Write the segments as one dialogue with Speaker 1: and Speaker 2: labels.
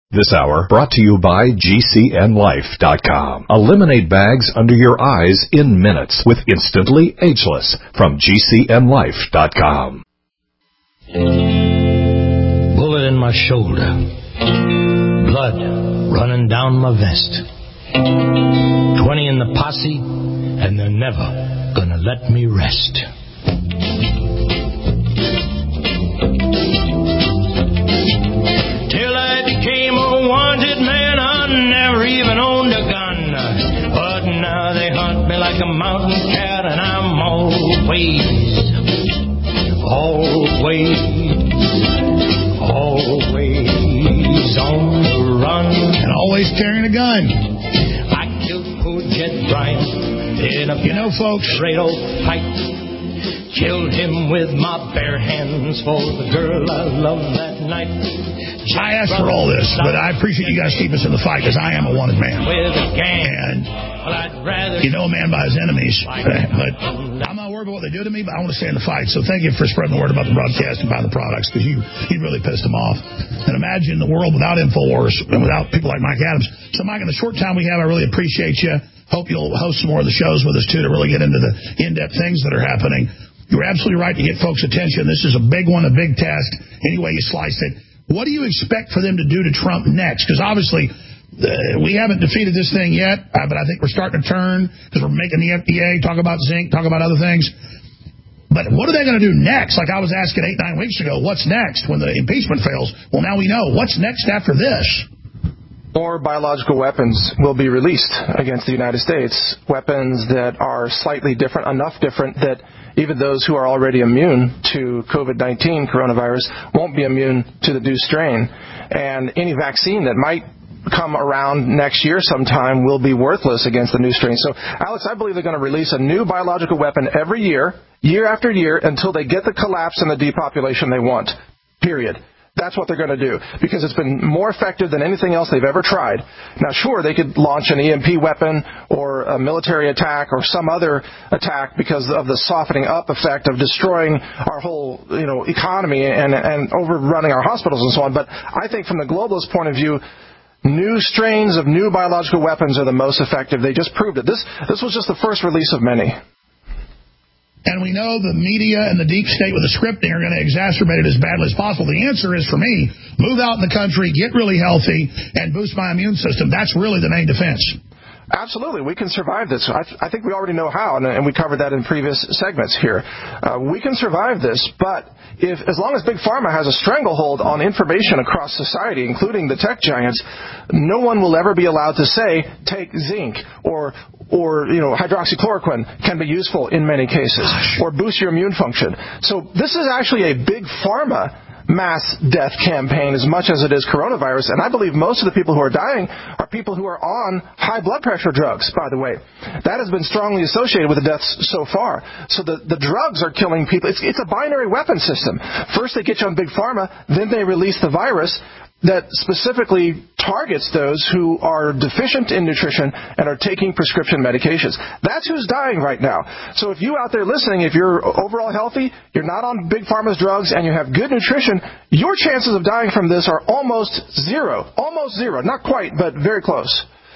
Speaker 1: This hour brought to you by GCNLife.com. Eliminate bags under your eyes in minutes with Instantly Ageless from GCNLife.com.
Speaker 2: Bullet in my shoulder. Blood running down my vest. 20 in the posse, and they're never gonna let me rest. Till I became a wanted man, I never even owned a gun. But now they hunt me like a mountain cat, and I'm always on the run.
Speaker 3: And always carrying a gun.
Speaker 2: I killed poor Jed Bryant in a
Speaker 3: folks,
Speaker 2: great old fight. Killed him with my bare hands for the girl I loved that night.
Speaker 3: I asked for all this, but I appreciate you guys keep us in the fight because I am a wanted man.
Speaker 2: With a gang.
Speaker 3: And you know a man by his enemies. But I'm not worried about what they do to me, but I want to stay in the fight. So thank you for spreading the word about the broadcast and buying the products because you really pissed them off. And imagine the world without InfoWars and without people like Mike Adams. So, Mike, in the short time we have, I really appreciate you. Hope you'll host some more of the shows with us, too, to really get into the in-depth things that are happening. You're absolutely right to get folks' attention. This is a big one, a big test, any way you slice it. What do you expect for them to do to Trump next? Because obviously we haven't defeated this thing yet, but I think we're starting to turn because we're making the FDA talk about zinc, talk about other things. But what are they going to do next? Like I was asking 8-9 weeks ago, what's next when the impeachment fails? Well, now we know. What's next after this?
Speaker 4: More biological weapons will be released against the United States, weapons that are slightly different, enough different that even those who are already immune to COVID-19 coronavirus won't be immune to the new strain. And any vaccine that might come around next year sometime will be worthless against the new strain. So, Alex, I believe they're going to release a new biological weapon every year, year after year, until they get the collapse and the depopulation they want, period. That's what they're going to do, because it's been more effective than anything else they've ever tried. Now, sure, they could launch an EMP weapon or a military attack or some other attack because of the softening up effect of destroying our whole, economy and overrunning our hospitals and so on. But I think from the globalist point of view, new strains of new biological weapons are the most effective. They just proved it. This was just the first release of many.
Speaker 3: And we know the media and the deep state with the scripting are going to exacerbate it as badly as possible. The answer is, for me, move out in the country, get really healthy, and boost my immune system. That's really the main defense.
Speaker 4: Absolutely. We can survive this. I think we already know how, and we covered that in previous segments here. We can survive this, but as long as Big Pharma has a stranglehold on information across society, including the tech giants, no one will ever be allowed to say, take zinc or hydroxychloroquine can be useful in many cases, or boost your immune function. So this is actually a Big Pharma mass death campaign as much as it is coronavirus, and I believe most of the people who are dying are people who are on high blood pressure drugs, by the way. That has been strongly associated with the deaths so far. So the drugs are killing people. It's a binary weapon system. First they get you on Big Pharma, then they release the virus that specifically targets those who are deficient in nutrition and are taking prescription medications. That's who's dying right now. So if you out there listening, if you're overall healthy, you're not on Big Pharma's drugs, and you have good nutrition, your chances of dying from this are almost zero. Almost zero. Not quite, but very close.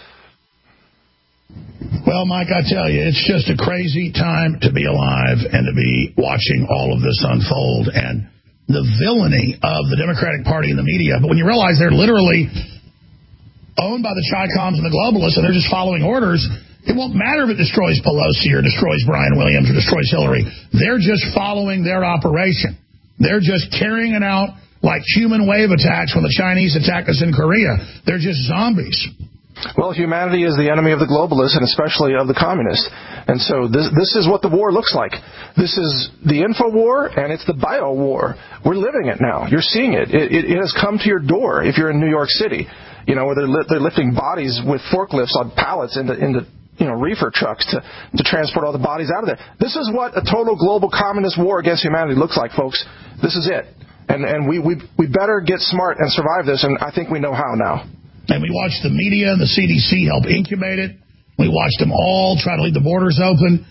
Speaker 3: Well, Mike, I tell you, it's just a crazy time to be alive and to be watching all of this unfold. And the villainy of the Democratic Party and the media. But when you realize they're literally owned by the Chi-Coms and the globalists and they're just following orders, it won't matter if it destroys Pelosi or destroys Brian Williams or destroys Hillary. They're just following their operation. They're just carrying it out like human wave attacks when the Chinese attacked us in Korea. They're just zombies.
Speaker 4: Well, humanity is the enemy of the globalists and especially of the communists. And so this is what the war looks like. This is the info war and it's the bio war. We're living it now. You're seeing it. It has come to your door if you're in New York City, where they're lifting bodies with forklifts on pallets into reefer trucks to transport all the bodies out of there. This is what a total global communist war against humanity looks like, folks. This is it. And we better get smart and survive this, and I think we know how now.
Speaker 3: And we watched the media and the CDC help incubate it. We watched them all try to leave the borders open.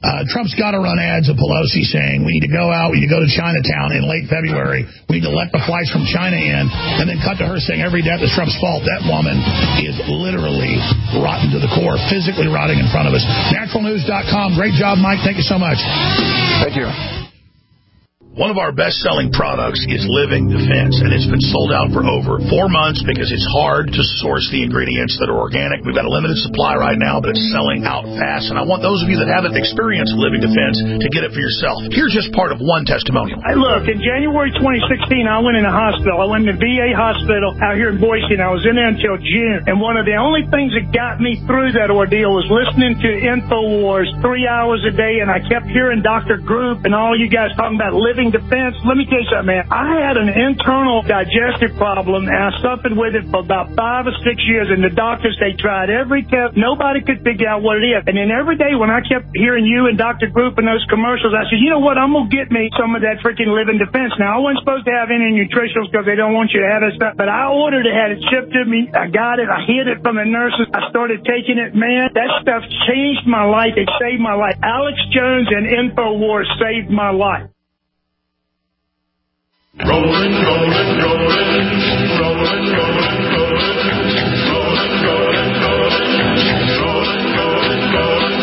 Speaker 3: Trump's got to run ads of Pelosi saying we need to go out, we need to go to Chinatown in late February, we need to let the flights from China in, and then cut to her saying every death is Trump's fault. That woman is literally rotten to the core, physically rotting in front of us. Naturalnews.com. Great job, Mike. Thank you so much.
Speaker 4: Thank you.
Speaker 3: One of our best-selling products is Living Defense, and it's been sold out for over 4 months because it's hard to source the ingredients that are organic. We've got a limited supply right now, but it's selling out fast, and I want those of you that haven't experienced Living Defense to get it for yourself. Here's just part of one testimonial.
Speaker 5: Hey, look, in January 2016, I went in a hospital. I went in the VA hospital out here in Boise, and I was in there until June. And one of the only things that got me through that ordeal was listening to InfoWars 3 hours a day, and I kept hearing Dr. Group and all you guys talking about Living Defense. Let me tell you something, man. I had an internal digestive problem, and I suffered with it for about 5 or 6 years, and the doctors, they tried every test. Nobody could figure out what it is. And then every day when I kept hearing you and Dr. Group and those commercials, I said, you know what, I'm going to get me some of that freaking Living Defense. Now, I wasn't supposed to have any nutritionals because they don't want you to have that stuff, but I ordered it, had it shipped to me. I got it. I hid it from the nurses. I started taking it. Man, that stuff changed my life. It saved my life. Alex Jones and InfoWars saved my life.
Speaker 6: Rolling, rolling, rolling, rolling, rolling, rolling, rolling, rolling, rolling, rolling, rolling, rolling,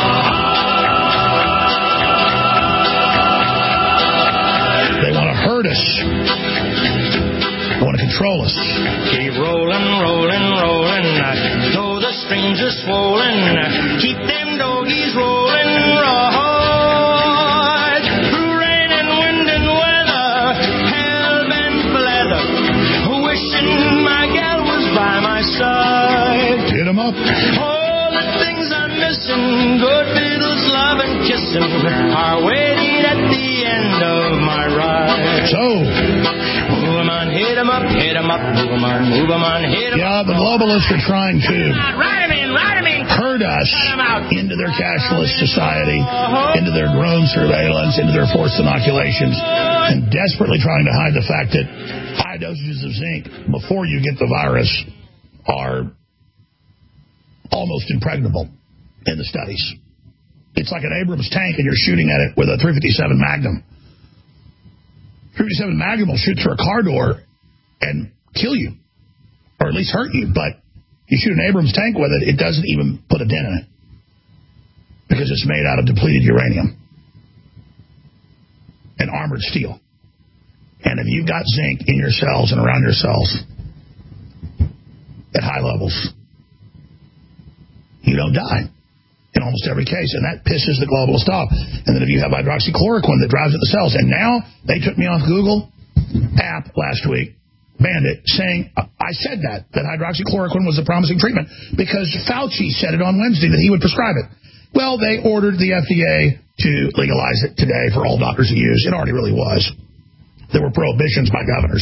Speaker 3: They want to hurt us. They want to control us.
Speaker 2: Keep rolling, rolling, rolling. Though the streams are swollen, keep them doggies rolling, right. Through rain and wind and weather, hell-bent for leather. Wishing my gal was by my side.
Speaker 3: Hit 'em up.
Speaker 2: All the things I'm missing, good fiddles, love and kissing, are waiting at the end of my ride.
Speaker 3: So,
Speaker 2: move 'em on, hit 'em up, hit 'em up, move 'em on, hit 'em up.
Speaker 3: yeah, the globalists are trying to
Speaker 2: Ride 'em in.
Speaker 3: herd us into their cashless society, into their drone surveillance, into their forced inoculations, and desperately trying to hide the fact that high dosages of zinc before you get the virus are almost impregnable in the studies. It's like an Abrams tank and you're shooting at it with a .357 Magnum. .357 Magnum will shoot through a car door and kill you, or at least hurt you, but you shoot an Abrams tank with it, it doesn't even put a dent in it because it's made out of depleted uranium and armored steel. And if you've got zinc in your cells and around your cells at high levels, you don't die in almost every case. And that pisses the globalist off. And then if you have hydroxychloroquine that drives at the cells, and now they took me off Google app last week, banned it, saying I said that hydroxychloroquine was a promising treatment because Fauci said it on Wednesday that he would prescribe it. Well, they ordered the FDA to legalize it today for all doctors to use. It already really was. There were prohibitions by governors.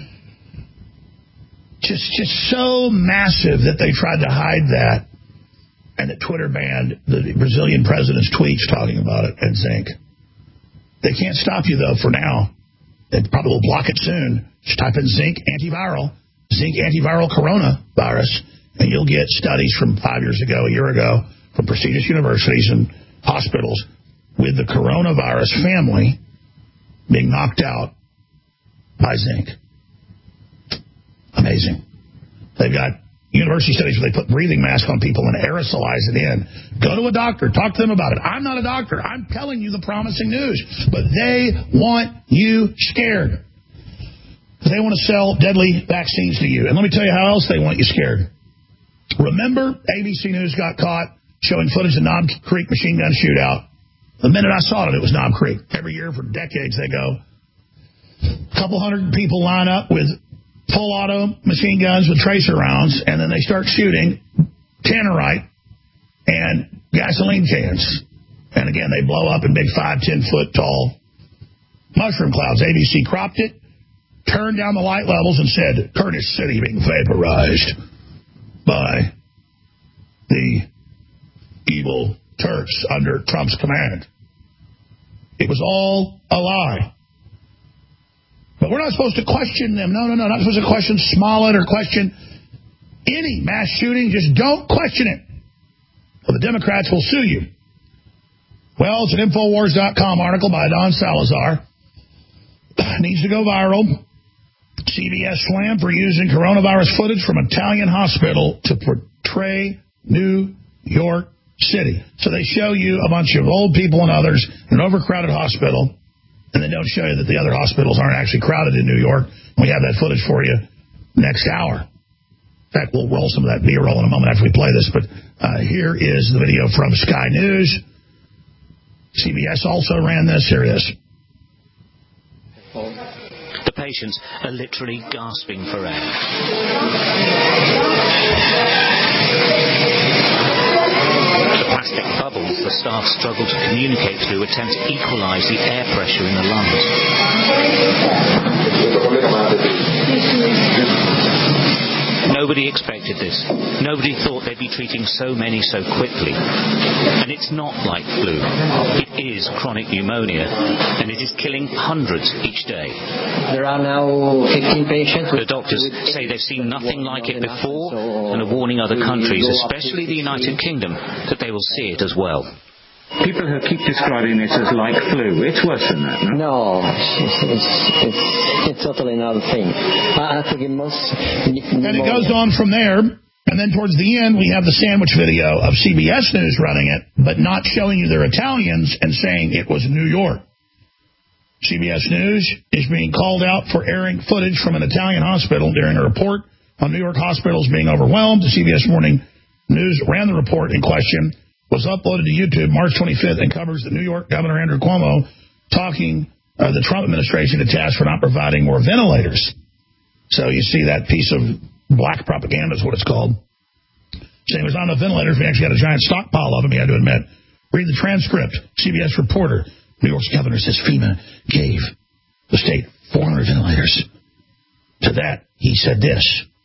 Speaker 3: Just so massive that they tried to hide that, and that Twitter banned the Brazilian president's tweets talking about it and zinc. They can't stop you, though, for now. They probably will block it soon. Just type in zinc antiviral coronavirus, and you'll get studies from 5 years ago, a year ago, from prestigious universities and hospitals with the coronavirus family being knocked out by zinc. Amazing. They've got university studies where they put breathing masks on people and aerosolize it in. Go to a doctor. Talk to them about it. I'm not a doctor. I'm telling you the promising news. But they want you scared. They want to sell deadly vaccines to you. And let me tell you how else they want you scared. Remember, ABC News got caught showing footage of Knob Creek machine gun shootout. The minute I saw it, it was Knob Creek. Every year for decades they go. A couple hundred people line up with full auto machine guns with tracer rounds, and then they start shooting tannerite and gasoline cans. And again, they blow up in big 5-10 foot tall mushroom clouds. ABC cropped it, turned down the light levels, and said, Curtis City being vaporized by the evil Turks under Trump's command. It was all a lie. But we're not supposed to question them. No, not supposed to question Smollett or question any mass shooting. Just don't question it, or the Democrats will sue you. Well, it's an Infowars.com article by Don Salazar. Needs to go viral. CBS slammed for using coronavirus footage from Italian hospital to portray New York City. So they show you a bunch of old people and others in an overcrowded hospital, and they don't show you that the other hospitals aren't actually crowded in New York. We have that footage for you next hour. In fact, we'll roll some of that B-roll in a moment after we play this, but here is the video from Sky News. CBS also ran this. Here it is.
Speaker 7: The patients are literally gasping for air. The plastic bubbles the staff struggle to communicate through attempt to equalize the air pressure in the lungs. Nobody expected this. Nobody thought they'd be treating so many so quickly. And it's not like flu. It is chronic pneumonia, and it is killing hundreds each day.
Speaker 8: There are now 15 patients.
Speaker 7: The doctors say they've seen nothing like it before and are warning other countries, especially the United Kingdom, that they will see it as well.
Speaker 9: People who keep describing this as like flu, it's worse than that, no?
Speaker 8: No, it's totally another thing. I think it must...
Speaker 3: And it goes on from there, and then towards the end, we have the sandwich video of CBS News running it, but not showing you their Italians and saying it was New York. CBS News is being called out for airing footage from an Italian hospital during a report on New York hospitals being overwhelmed. The CBS Morning News ran the report in question, was uploaded to YouTube March 25th, and covers the New York Governor Andrew Cuomo talking the Trump administration to task for not providing more ventilators. So you see that piece of black propaganda is what it's called. Saying there's not enough ventilators. We actually had a giant stockpile of them, he had to admit. Read the transcript. CBS reporter. New York's governor says FEMA gave the state 400 ventilators. To that, he said this.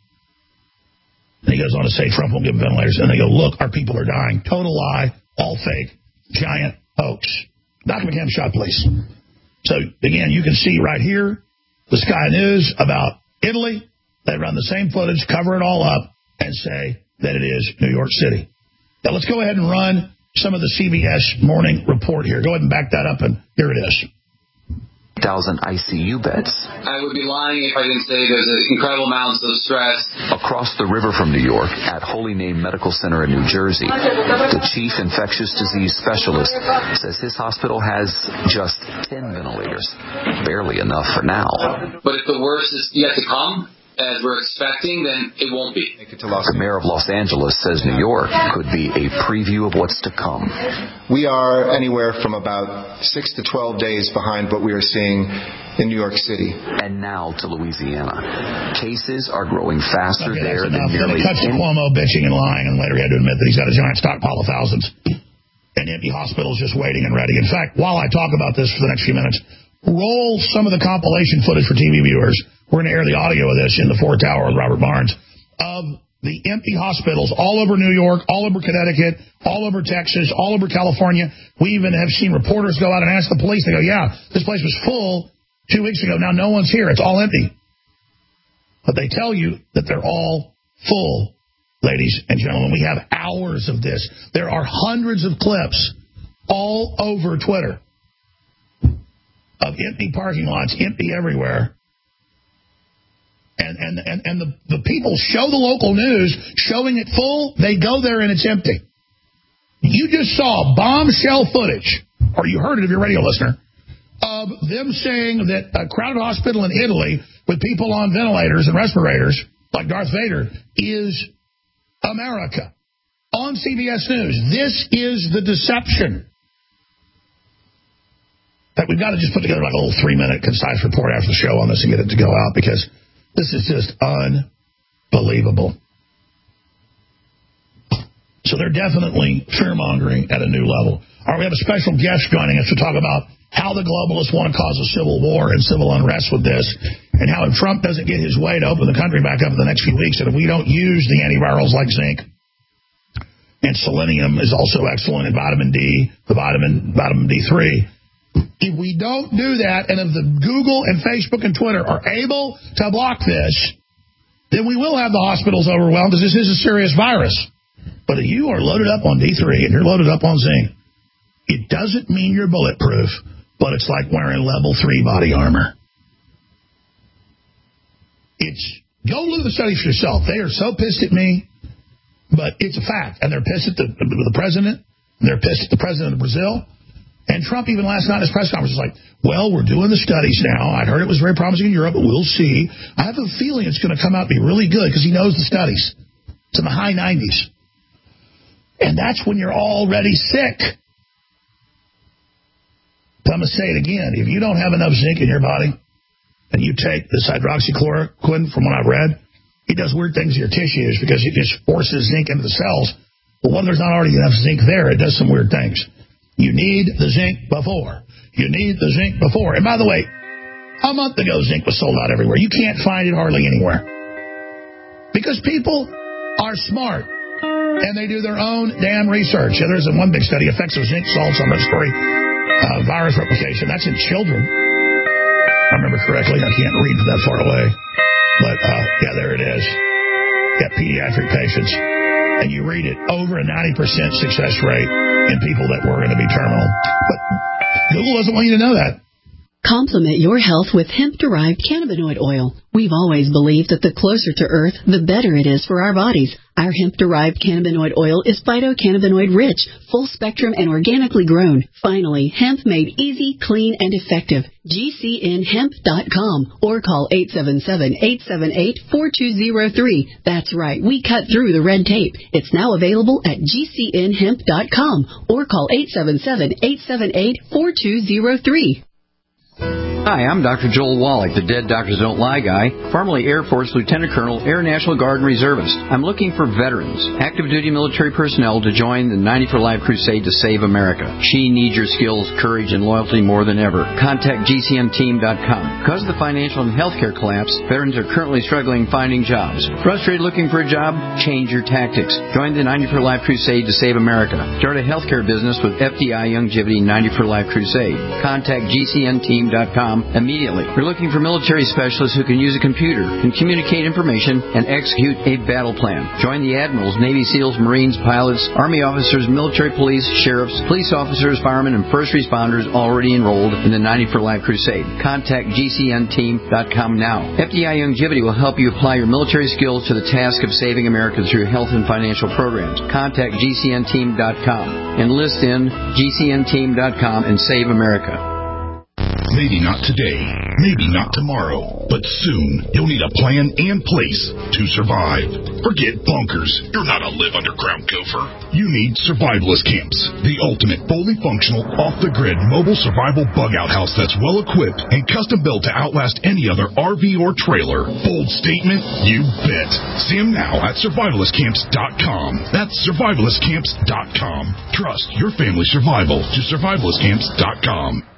Speaker 3: And he goes on to say Trump won't give them ventilators. And they go, look, our people are dying. Total lie, all fake, giant hoax. Dr. McCann shot police. So, again, you can see right here the Sky News about Italy. They run the same footage, cover it all up, and say that it is New York City. Now, let's go ahead and run some of the CBS Morning Report here. Go ahead and back that up, and here it is.
Speaker 10: 1,000 ICU beds.
Speaker 11: I would be lying if I didn't say there's incredible amounts of stress.
Speaker 10: Across the river from New York, at Holy Name Medical Center in New Jersey, the chief infectious disease specialist says his hospital has just 10 ventilators. Barely enough for now.
Speaker 11: But if the worst is yet to come, as we're expecting, then it won't be.
Speaker 10: The mayor of Los Angeles says New York could be a preview of what's to come.
Speaker 12: We are anywhere from about 6 to 12 days behind what we are seeing in New York City.
Speaker 10: And now to Louisiana. Cases are growing faster there than
Speaker 3: nearly...
Speaker 10: Then
Speaker 3: it cuts to Cuomo bitching and lying, and later he had to admit that he's got a giant stockpile of thousands and empty hospitals just waiting and ready. In fact, while I talk about this for the next few minutes, roll some of the compilation footage for TV viewers. We're going to air the audio of this in the Ford Tower with Robert Barnes, of the empty hospitals all over New York, all over Connecticut, all over Texas, all over California. We even have seen reporters go out and ask the police. They go, yeah, this place was full 2 weeks ago. Now no one's here. It's all empty. But they tell you that they're all full, ladies and gentlemen. We have hours of this. There are hundreds of clips all over Twitter of empty parking lots, empty everywhere. And the people show the local news showing it full. They go there and it's empty. You just saw bombshell footage, or you heard it if you're a radio listener, of them saying that a crowded hospital in Italy with people on ventilators and respirators, like Darth Vader, is America. On CBS News. This is the deception. In fact, we've got to just put together like a little 3-minute concise report after the show on this and get it to go out, because this is just unbelievable. So they're definitely fear-mongering at a new level. All right, we have a special guest joining us to talk about how the globalists want to cause a civil war and civil unrest with this, and how if Trump doesn't get his way to open the country back up in the next few weeks, and if we don't use the antivirals like zinc, and selenium is also excellent, and vitamin D, the vitamin D3, if we don't do that, and if the Google and Facebook and Twitter are able to block this, then we will have the hospitals overwhelmed, because this is a serious virus. But if you are loaded up on D3 and you're loaded up on zinc, It doesn't mean you're bulletproof, but it's like wearing level 3 body armor. Go look at the study for yourself. They are so pissed at me, but it's a fact. And they're pissed at the president. They're pissed at the president of Brazil. And Trump, even last night in his press conference, was like, well, we're doing the studies now. I'd heard it was very promising in Europe, but we'll see. I have a feeling it's going to come out and be really good because he knows the studies. It's in the high 90s. And that's when you're already sick. But I'm going to say it again. If you don't have enough zinc in your body, and you take this hydroxychloroquine, from what I've read, it does weird things to your tissues because it just forces zinc into the cells. But when there's not already enough zinc there, it does some weird things. You need the zinc before. You need the zinc before. And by the way, a month ago, zinc was sold out everywhere. You can't find it hardly anywhere. Because people are smart, and they do their own damn research. Yeah, there's one big study, effects of zinc salts on respiratory virus replication. That's in children. I remember correctly. I can't read from that far away. But, yeah, there it is. Yeah, pediatric patients. And you read it, over a 90% success rate in people that were going to be terminal. But Google doesn't want you to know that.
Speaker 13: Complement your health with hemp-derived cannabinoid oil. We've always believed that the closer to Earth, the better it is for our bodies. Our hemp-derived cannabinoid oil is phytocannabinoid-rich, full-spectrum, and organically grown. Finally, hemp made easy, clean, and effective. GCNhemp.com or call 877-878-4203. That's right, we cut through the red tape. It's now available at GCNhemp.com or call 877-878-4203.
Speaker 14: Hi, I'm Dr. Joel Wallach, the Dead Doctors Don't Lie guy, formerly Air Force Lieutenant Colonel, Air National Guard and Reservist. I'm looking for veterans, active duty military personnel to join the 90 for Life crusade to save America. She needs your skills, courage, and loyalty more than ever. Contact GCNteam.com. Because of the financial and healthcare collapse, veterans are currently struggling finding jobs. Frustrated looking for a job? Change your tactics. Join the 90 for Life crusade to save America. Start a healthcare business with FDI Youngevity 90 for Life crusade. Contact GCNteam.com immediately. We're looking for military specialists who can use a computer, can communicate information, and execute a battle plan. Join the admirals, Navy SEALs, Marines, pilots, Army officers, military police, sheriffs, police officers, firemen, and first responders already enrolled in the 90 for Life crusade. Contact GCNteam.com now. FDI Youngevity will help you apply your military skills to the task of saving America through health and financial programs. Contact GCNteam.com. Enlist in GCNteam.com and save America.
Speaker 15: Maybe not today, maybe not tomorrow, but soon you'll need a plan and place to survive. Forget bunkers. You're not a live underground gopher. You need survivalist camps, the ultimate fully functional, off-the-grid mobile survival bug-out house that's well-equipped and custom-built to outlast any other RV or trailer. Bold statement? You bet. See them now at survivalistcamps.com. That's survivalistcamps.com. Trust your family's survival to survivalistcamps.com.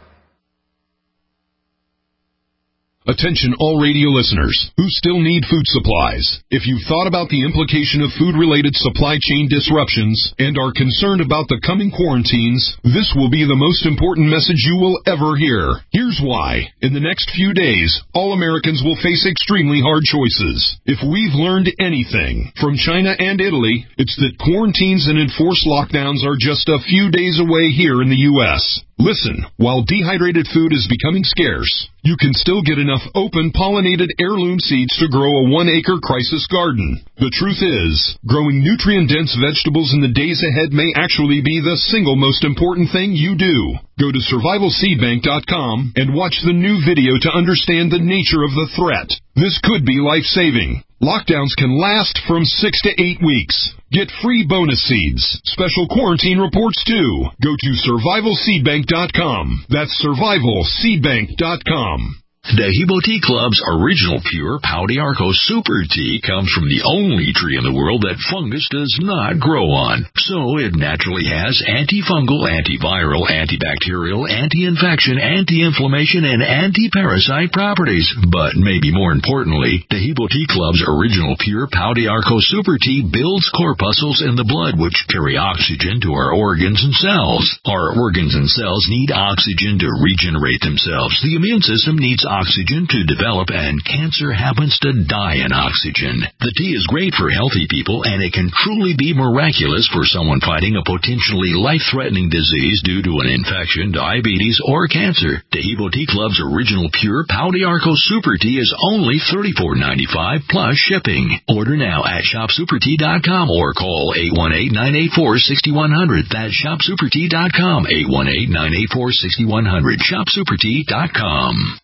Speaker 1: Attention all radio listeners who still need food supplies. If you've thought about the implication of food-related supply chain disruptions and are concerned about the coming quarantines, this will be the most important message you will ever hear. Here's why. In the next few days, all Americans will face extremely hard choices. If we've learned anything from China and Italy, it's that quarantines and enforced lockdowns are just a few days away here in the U.S. Listen, while dehydrated food is becoming scarce, you can still get enough open, pollinated heirloom seeds to grow a 1-acre crisis garden. The truth is, growing nutrient-dense vegetables in the days ahead may actually be the single most important thing you do. Go to survivalseedbank.com and watch the new video to understand the nature of the threat. This could be life-saving. Lockdowns can last from 6 to 8 weeks. Get free bonus seeds, special quarantine reports too. Go to survivalseedbank.com. That's survivalseedbank.com.
Speaker 16: Dehibo Tea Club's original pure Pau d'Arco Super Tea comes from the only tree in the world that fungus does not grow on. So it naturally has antifungal, antiviral, antibacterial, anti-infection, anti-inflammation, and anti-parasite properties. But maybe more importantly, Dehibo Tea Club's original pure Pau d'Arco Super Tea builds corpuscles in the blood which carry oxygen to our organs and cells. Our organs and cells need oxygen to regenerate themselves. The immune system needs oxygen to develop, and cancer happens to die in oxygen. The tea is great for healthy people, and it can truly be miraculous for someone fighting a potentially life-threatening disease due to an infection, diabetes, or cancer. Taheebo Tea Club's original pure Pau d'Arco Super Tea is only $34.95 plus shipping. Order now at shopsupertea.com or call 818-984-6100. That's shopsupertea.com, 818-984-6100. shopsupertea.com.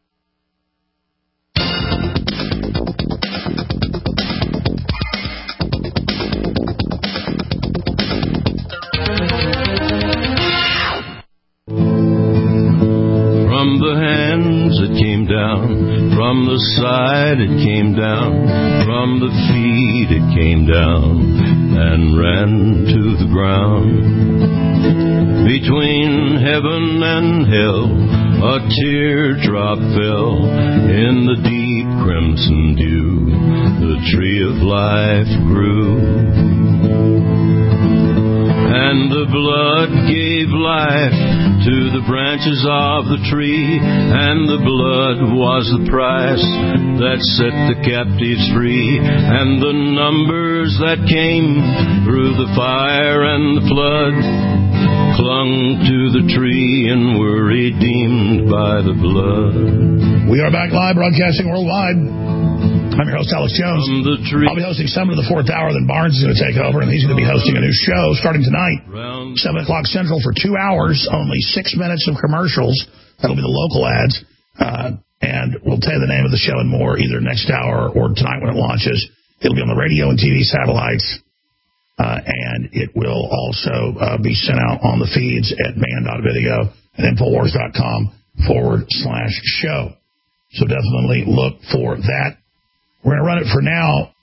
Speaker 17: From the hands it came down, from the side it came down, from the feet it came down and ran to the ground. Between heaven and hell a teardrop fell in the deep crimson dew, the tree of life grew. And the blood gave life to the branches of the tree, and the blood was the price that set the captives free, and the numbers that came through the fire and the flood clung to the tree and were redeemed by the blood.
Speaker 3: We are back live, broadcasting worldwide. I'm your host, Alex Jones. I'll be hosting Summit of the Fourth Hour, then Barnes is going to take over, and he's going to be hosting a new show starting tonight, 7 o'clock Central for 2 hours, only 6 minutes of commercials. That'll be the local ads, and we'll tell you the name of the show and more either next hour or tonight when it launches. It'll be on the radio and TV satellites, and it will also be sent out on the feeds at band.video and Infowars.com/show. So definitely look for that. We're going to run it for now.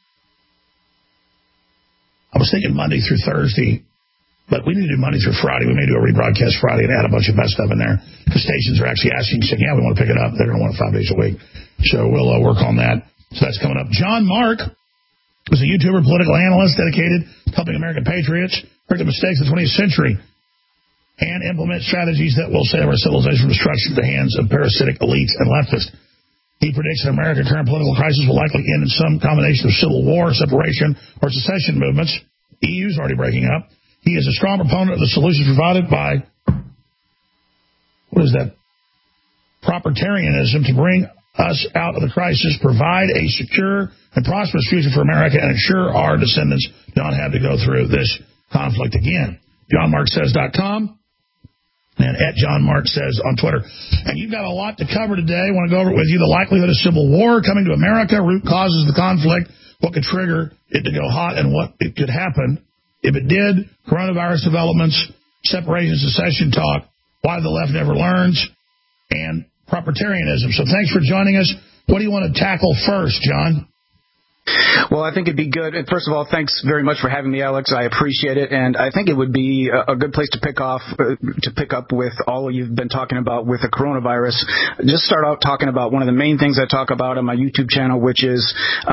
Speaker 3: I was thinking Monday through Thursday, but we need to do Monday through Friday. We may do a rebroadcast Friday and add a bunch of best stuff in there. The stations are actually asking, saying, yeah, we want to pick it up. They're going to want it 5 days a week. So we'll work on that. So that's coming up. John Mark is a YouTuber, political analyst dedicated to helping American patriots correct the mistakes of the 20th century and implement strategies that will save our civilization from destruction at the hands of parasitic elites and leftists. He predicts that America's current political crisis will likely end in some combination of civil war, separation, or secession movements. The EU is already breaking up. He is a strong proponent of the solutions provided by, propertarianism to bring us out of the crisis, provide a secure and prosperous future for America, and ensure our descendants don't have to go through this conflict again. JohnMarkSays.com. And at John Mark Says on Twitter. And you've got a lot to cover today. I want to go over it with you. The likelihood of civil war coming to America, root causes of the conflict, what could trigger it to go hot, and what it could happen if it did, coronavirus developments, separation, secession talk, why the left never learns, and propertarianism. So thanks for joining us. What do you want to tackle first, John?
Speaker 18: Well, I think it'd be good. And first of all, thanks very much for having me, Alex. I appreciate it. And I think it would be a good place to pick up with all you've been talking about with the coronavirus. Just start out talking about one of the main things I talk about on my YouTube channel, which is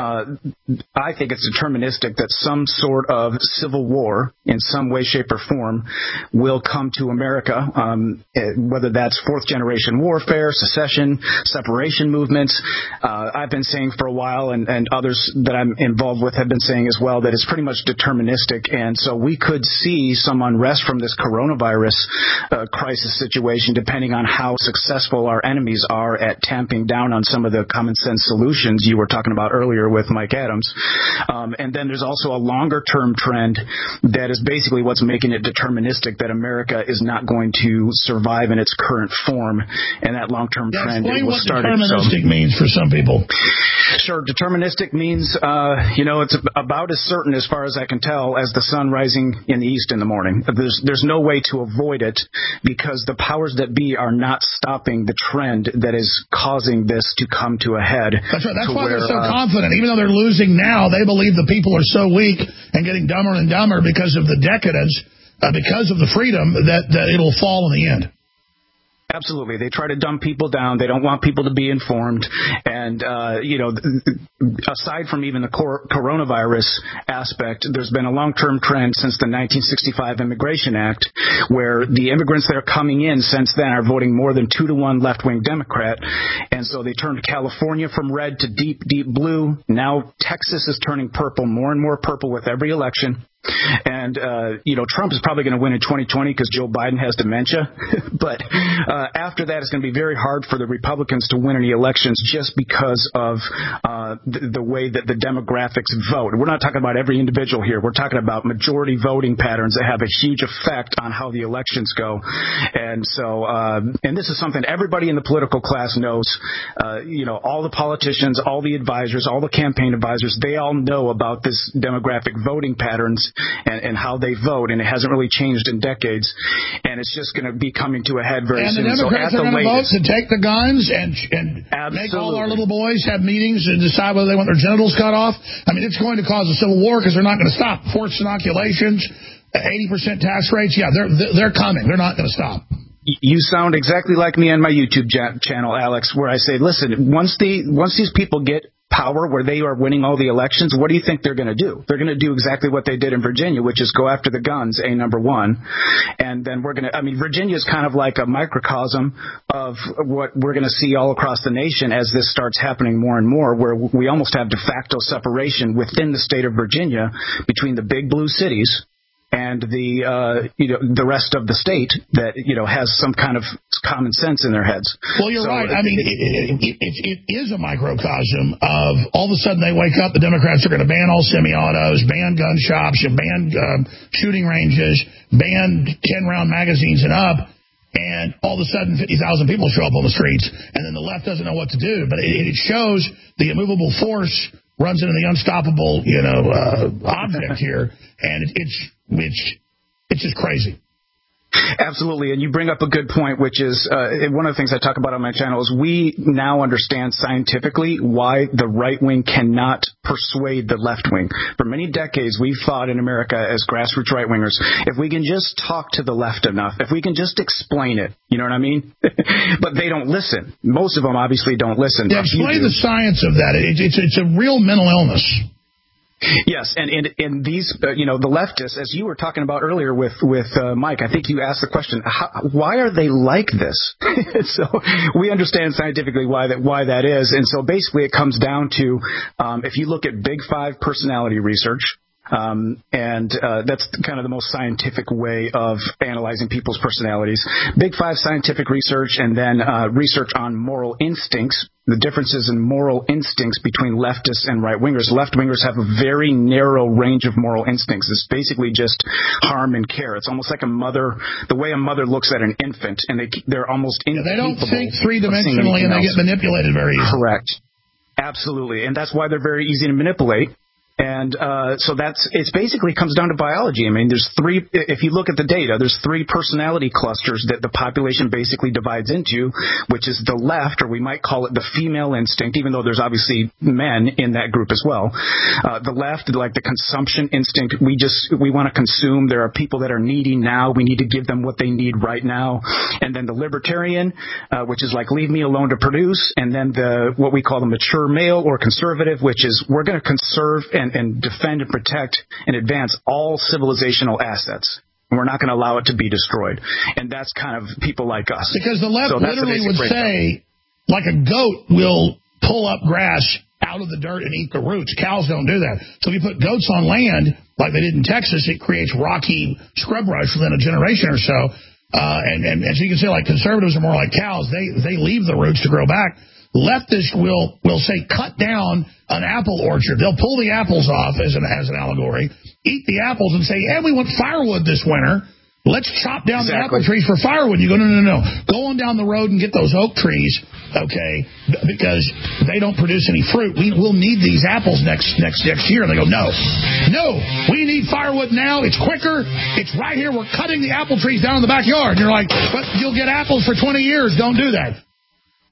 Speaker 18: I think it's deterministic that some sort of civil war in some way, shape, or form will come to America, whether that's fourth-generation warfare, secession, separation movements. I've been saying for a while, and others that I'm involved with have been saying as well, that it's pretty much deterministic. And so we could see some unrest from this coronavirus crisis situation, depending on how successful our enemies are at tamping down on some of the common sense solutions you were talking about earlier with Mike Adams. And then there's also a longer term trend that is basically what's making it deterministic that America is not going to survive in its current form. And that long term trend will start.
Speaker 3: Explain what deterministic means for some people.
Speaker 18: Sure. Deterministic means, it's about as certain as far as I can tell as the sun rising in the east in the morning. There's no way to avoid it because the powers that be are not stopping the trend that is causing this to come to a head.
Speaker 3: That's right. That's why they're so confident. Even though they're losing now, they believe the people are so weak and getting dumber and dumber because of the decadence, because of the freedom, that it'll fall in the end.
Speaker 18: Absolutely. They try to dumb people down. They don't want people to be informed. And, aside from even the coronavirus aspect, there's been a long-term trend since the 1965 Immigration Act where the immigrants that are coming in since then are voting more than 2-to-1 left-wing Democrat. And so they turned California from red to deep, deep blue. Now Texas is turning purple, more and more purple with every election. And, Trump is probably going to win in 2020 because Joe Biden has dementia. But after that, it's going to be very hard for the Republicans to win any elections just because of the way that the demographics vote. We're not talking about every individual here. We're talking about majority voting patterns that have a huge effect on how the elections go. And so, and this is something everybody in the political class knows. All the politicians, all the advisors, all the campaign advisors, they all know about this demographic voting patterns and how they vote, and it hasn't really changed in decades, and it's just going to be coming to a head very soon.
Speaker 3: And the Democrats are going to vote to take the guns and make all our little boys have meetings and decide whether they want their genitals cut off. I mean, it's going to cause a civil war because they're not going to stop. Forced inoculations, 80% tax rates, they're coming. They're not going to stop.
Speaker 18: You sound exactly like me on my YouTube channel, Alex, where I say, listen, once these people get power where they are winning all the elections, what do you think they're going to do? They're going to do exactly what they did in Virginia, which is go after the guns, number one. And then Virginia is kind of like a microcosm of what we're going to see all across the nation as this starts happening more and more, where we almost have de facto separation within the state of Virginia between the big blue cities and the rest of the state that has some kind of common sense in their heads.
Speaker 3: Well, you're right. I mean, it is a microcosm of all of a sudden they wake up, the Democrats are going to ban all semi-autos, ban gun shops, ban shooting ranges, ban 10-round magazines and up, and all of a sudden 50,000 people show up on the streets, and then the left doesn't know what to do. But it shows the immovable force runs into the unstoppable, object here, and it's just crazy.
Speaker 18: Absolutely, and you bring up a good point, which is one of the things I talk about on my channel is we now understand scientifically why the right wing cannot persuade the left wing. For many decades, we've thought in America as grassroots right wingers, if we can just talk to the left enough, if we can just explain it, you know what I mean? But they don't listen. Most of them obviously don't listen.
Speaker 3: Yeah, explain the science of that. It's a real mental illness.
Speaker 18: Yes, and in these, the leftists, as you were talking about earlier with Mike, I think you asked the question, why are they like this? So we understand scientifically why that is, and so basically it comes down to if you look at Big Five personality research. That's kind of the most scientific way of analyzing people's personalities. Big Five scientific research, and then research on moral instincts, the differences in moral instincts between leftists and right-wingers. Left-wingers have a very narrow range of moral instincts. It's basically just harm and care. It's almost like the way a mother looks at an infant, and they're almost incapable.
Speaker 3: They don't think three-dimensionally, and they get manipulated very easily.
Speaker 18: Correct. Absolutely, and that's why they're very easy to manipulate. And so it basically comes down to biology. I mean, if you look at the data, there's three personality clusters that the population basically divides into, which is the left, or we might call it the female instinct, even though there's obviously men in that group as well. The left, like the consumption instinct, we want to consume. There are people that are needy now. We need to give them what they need right now. And then the libertarian, which is like leave me alone to produce. And then what we call the mature male or conservative, which is we're going to conserve and defend and protect and advance all civilizational assets. And we're not going to allow it to be destroyed. And that's kind of people like us.
Speaker 3: Because the left literally would say, like a goat will pull up grass out of the dirt and eat the roots. Cows don't do that. So if you put goats on land, like they did in Texas, it creates rocky scrub brush within a generation or so. And so you can say, like, conservatives are more like cows. They leave the roots to grow back. Leftists will say cut down an apple orchard. They'll pull the apples off as an allegory, eat the apples and say, we want firewood this winter. Let's chop down the apple trees for firewood. You go, no. Go on down the road and get those oak trees, okay, because they don't produce any fruit. We'll need these apples next year. And they go, no, we need firewood now. It's quicker. It's right here. We're cutting the apple trees down in the backyard. And you're like, but you'll get apples for 20 years. Don't do that.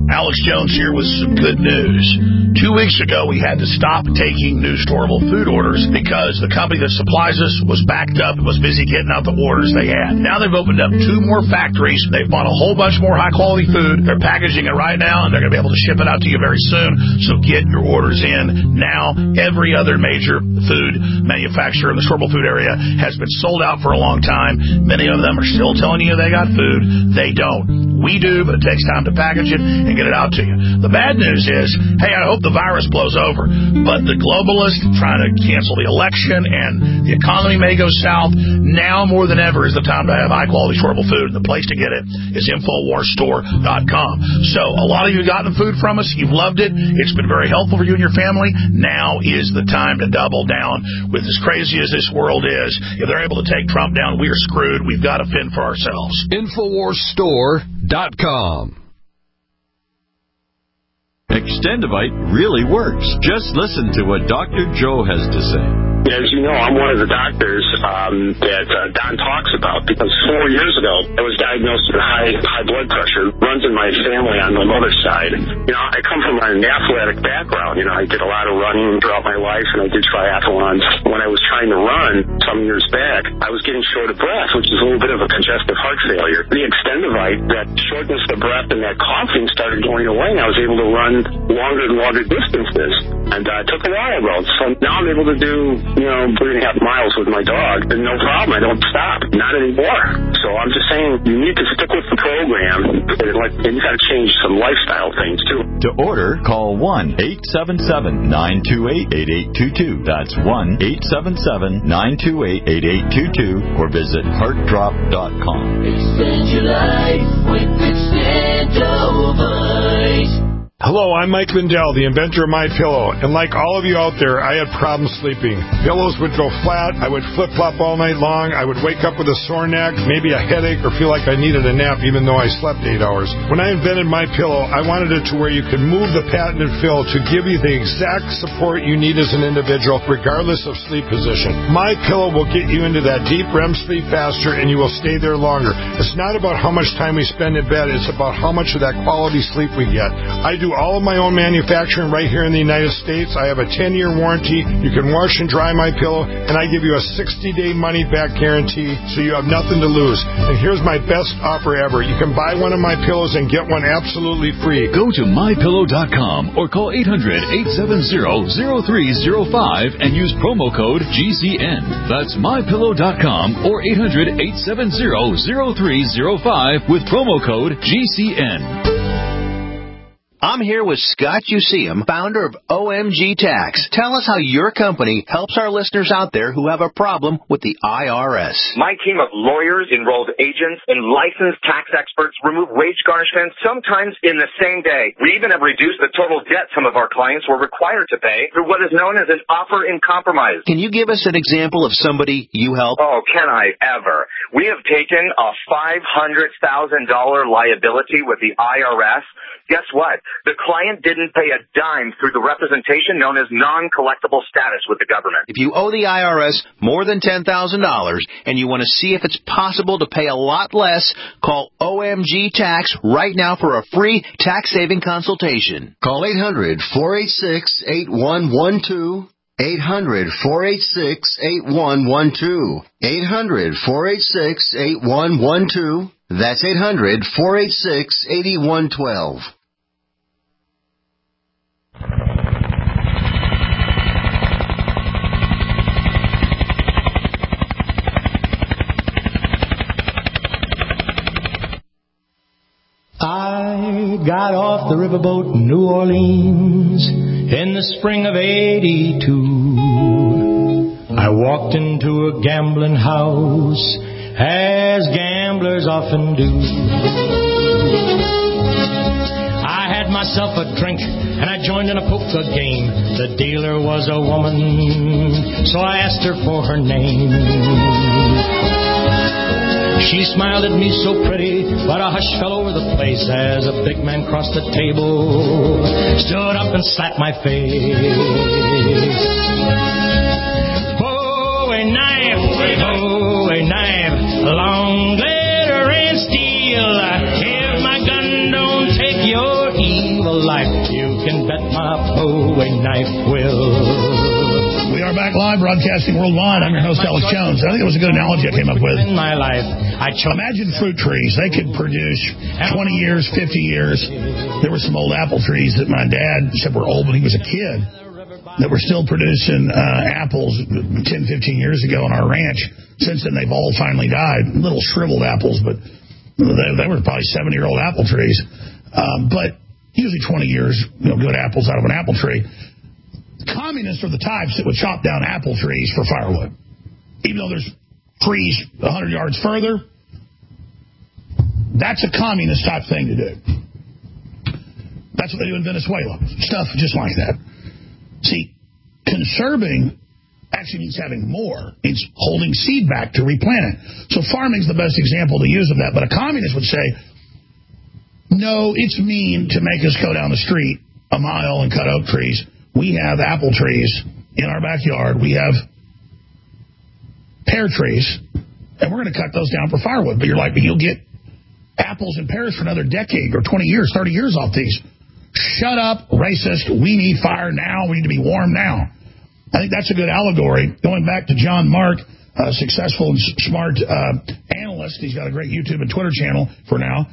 Speaker 3: Alex Jones here with some good news. 2 weeks ago, we had to stop taking new storable food orders because the company that supplies us was backed up and was busy getting out the orders they had. Now they've opened up 2 more factories. They've bought a whole bunch more high-quality food. They're packaging it right now, and they're going to be able to ship it out to you very soon. So get your orders in now. Every other major food manufacturer in the storable food area has been sold out for a long time. Many of them are still telling you they got food. They don't. We do, but it takes time to package it and get it out to you. The bad news is, hey, I hope the virus blows over, but the globalists trying to cancel the election and the economy may go south. Now more than ever is the time to have high-quality storable food, and the place to get it is InfoWarsStore.com. So a lot of you have gotten food from us. You've loved it. It's been very helpful for you and your family. Now is the time to double down. With as crazy as this world is, if they're able to take Trump down, we are screwed. We've got to fend for ourselves.
Speaker 1: InfoWarsStore.com.
Speaker 19: Extendivite really works. Just listen to what Dr. Joe has to say.
Speaker 20: As you know, I'm one of the doctors that Don talks about, because 4 years ago, I was diagnosed with high blood pressure. It runs in my family on my mother's side. You know, I come from an athletic background. You know, I did a lot of running throughout my life, and I did triathlons. When I was trying to run some years back, I was getting short of breath, which is a little bit of a congestive heart failure. The Extendivite, that shortness of breath and that coughing started going away, and I was able to run longer and longer distances. And it took a while, though. So now I'm able to do 3.5 miles with my dog, and no problem. I don't stop. Not anymore. So I'm just saying, you need to stick with the program, and you got to change some lifestyle things too.
Speaker 19: To order, call 1-877-928-8822. That's 1-877-928-8822, or visit heartdrop.com.
Speaker 6: Extend your life with Extendivite.
Speaker 21: Hello, I'm Mike Lindell, the inventor of MyPillow, and like all of you out there, I had problems sleeping. Pillows would go flat, I would flip-flop all night long, I would wake up with a sore neck, maybe a headache, or feel like I needed a nap even though I slept 8 hours. When I invented MyPillow, I wanted it to where you could move the patented fill to give you the exact support you need as an individual, regardless of sleep position. MyPillow will get you into that deep REM sleep faster, and you will stay there longer. It's not about how much time we spend in bed, it's about how much of that quality sleep we get. I do all of my own manufacturing right here in the United States. I have a 10-year warranty. You can wash and dry my pillow, and I give you a 60-day money-back guarantee, so you have nothing to lose. And here's my best offer ever. You can buy one of my pillows and get one absolutely free.
Speaker 1: Go to MyPillow.com or call 800-870-0305 and use promo code GCN. That's MyPillow.com or 800-870-0305 with promo code GCN.
Speaker 22: I'm here with Scott Useum, founder of OMG Tax. Tell us how your company helps our listeners out there who have a problem with the IRS.
Speaker 23: My team of lawyers, enrolled agents, and licensed tax experts remove wage garnishments sometimes in the same day. We even have reduced the total debt some of our clients were required to pay through what is known as an offer in compromise.
Speaker 22: Can you give us an example of somebody you help?
Speaker 23: Oh, can I ever? We have taken a $500,000 liability with the IRS. Guess what? The client didn't pay a dime through the representation known as non-collectible status with the government.
Speaker 22: If you owe the IRS more than $10,000 and you want to see if it's possible to pay a lot less, call OMG Tax right now for a free tax-saving consultation.
Speaker 24: Call 800-486-8112. 800-486-8112. 800-486-8112. That's 800-486-8112.
Speaker 2: I got off the riverboat in New Orleans in the spring of '82. I walked into a gambling house, as gamblers often do. I had myself a drink, and I joined in a poker game. The dealer was a woman, so I asked her for her name. She smiled at me so pretty, but a hush fell over the place as a big man crossed the table, stood up and slapped my face. Bowie knife, Bowie knife, long glitter and steel. If my gun don't take your heat, life will.
Speaker 3: We are back live, broadcasting worldwide. I'm your host, Alex Jones. I think it was a good analogy I came up with.
Speaker 2: In my life,
Speaker 3: imagine fruit trees. They could produce 20 years, 50 years. There were some old apple trees that my dad said were old when he was a kid that were still producing apples 10, 15 years ago on our ranch. Since then, they've all finally died. Little shriveled apples, but they were probably 70-year-old apple trees. But usually 20 years, good apples out of an apple tree. Communists are the types that would chop down apple trees for firewood. Even though there's trees 100 yards further, that's a communist type thing to do. That's what they do in Venezuela. Stuff just like that. See, conserving actually means having more. It's holding seed back to replant it. So farming's the best example to use of that. But a communist would say, no, it's mean to make us go down the street a mile and cut oak trees. We have apple trees in our backyard. We have pear trees, and we're going to cut those down for firewood. But you're like, but you'll get apples and pears for another decade or 20 years, 30 years off these. Shut up, racist. We need fire now. We need to be warm now. I think that's a good allegory. Going back to John Mark, a successful and smart analyst. He's got a great YouTube and Twitter channel for now.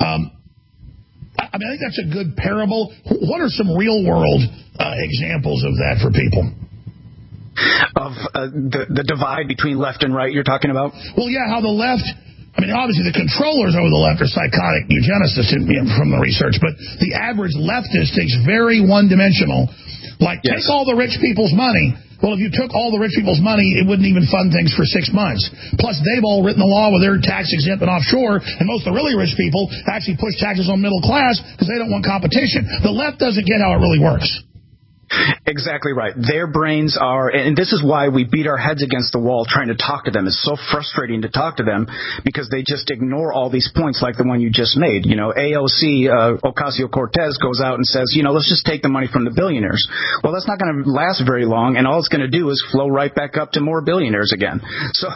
Speaker 3: I think that's a good parable. What are some real-world examples of that for people?
Speaker 18: Of the divide between left and right you're talking about?
Speaker 3: Well, yeah, how the left... obviously the controllers over the left are psychotic eugenicists from the research, but the average leftist thinks very one-dimensional. Like, yes. Take all the rich people's money. Well, if you took all the rich people's money, it wouldn't even fund things for 6 months. Plus, they've all written the law where they're tax-exempt and offshore, and most of the really rich people actually push taxes on middle class because they don't want competition. The left doesn't get how it really works.
Speaker 18: Exactly right. Their brains are, and this is why we beat our heads against the wall trying to talk to them. It's so frustrating to talk to them because they just ignore all these points like the one you just made. AOC, Ocasio-Cortez goes out and says, let's just take the money from the billionaires. Well, that's not going to last very long, and all it's going to do is flow right back up to more billionaires again. So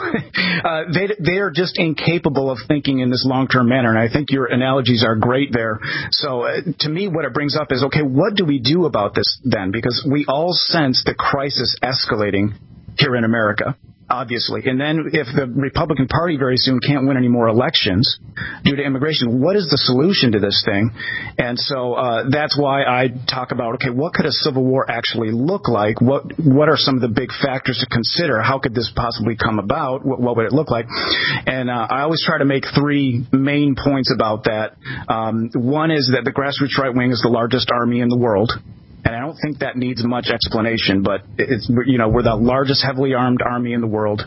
Speaker 18: they are just incapable of thinking in this long-term manner, and I think your analogies are great there. So to me, what it brings up is, okay, what do we do about this then? Because we all sense the crisis escalating here in America, obviously. And then if the Republican Party very soon can't win any more elections due to immigration, what is the solution to this thing? And so that's why I talk about, okay, what could a civil war actually look like? What are some of the big factors to consider? How could this possibly come about? What would it look like? And I always try to make 3 main points about that. One is that the grassroots right wing is the largest army in the world. And I don't think that needs much explanation, but we're the largest heavily armed army in the world.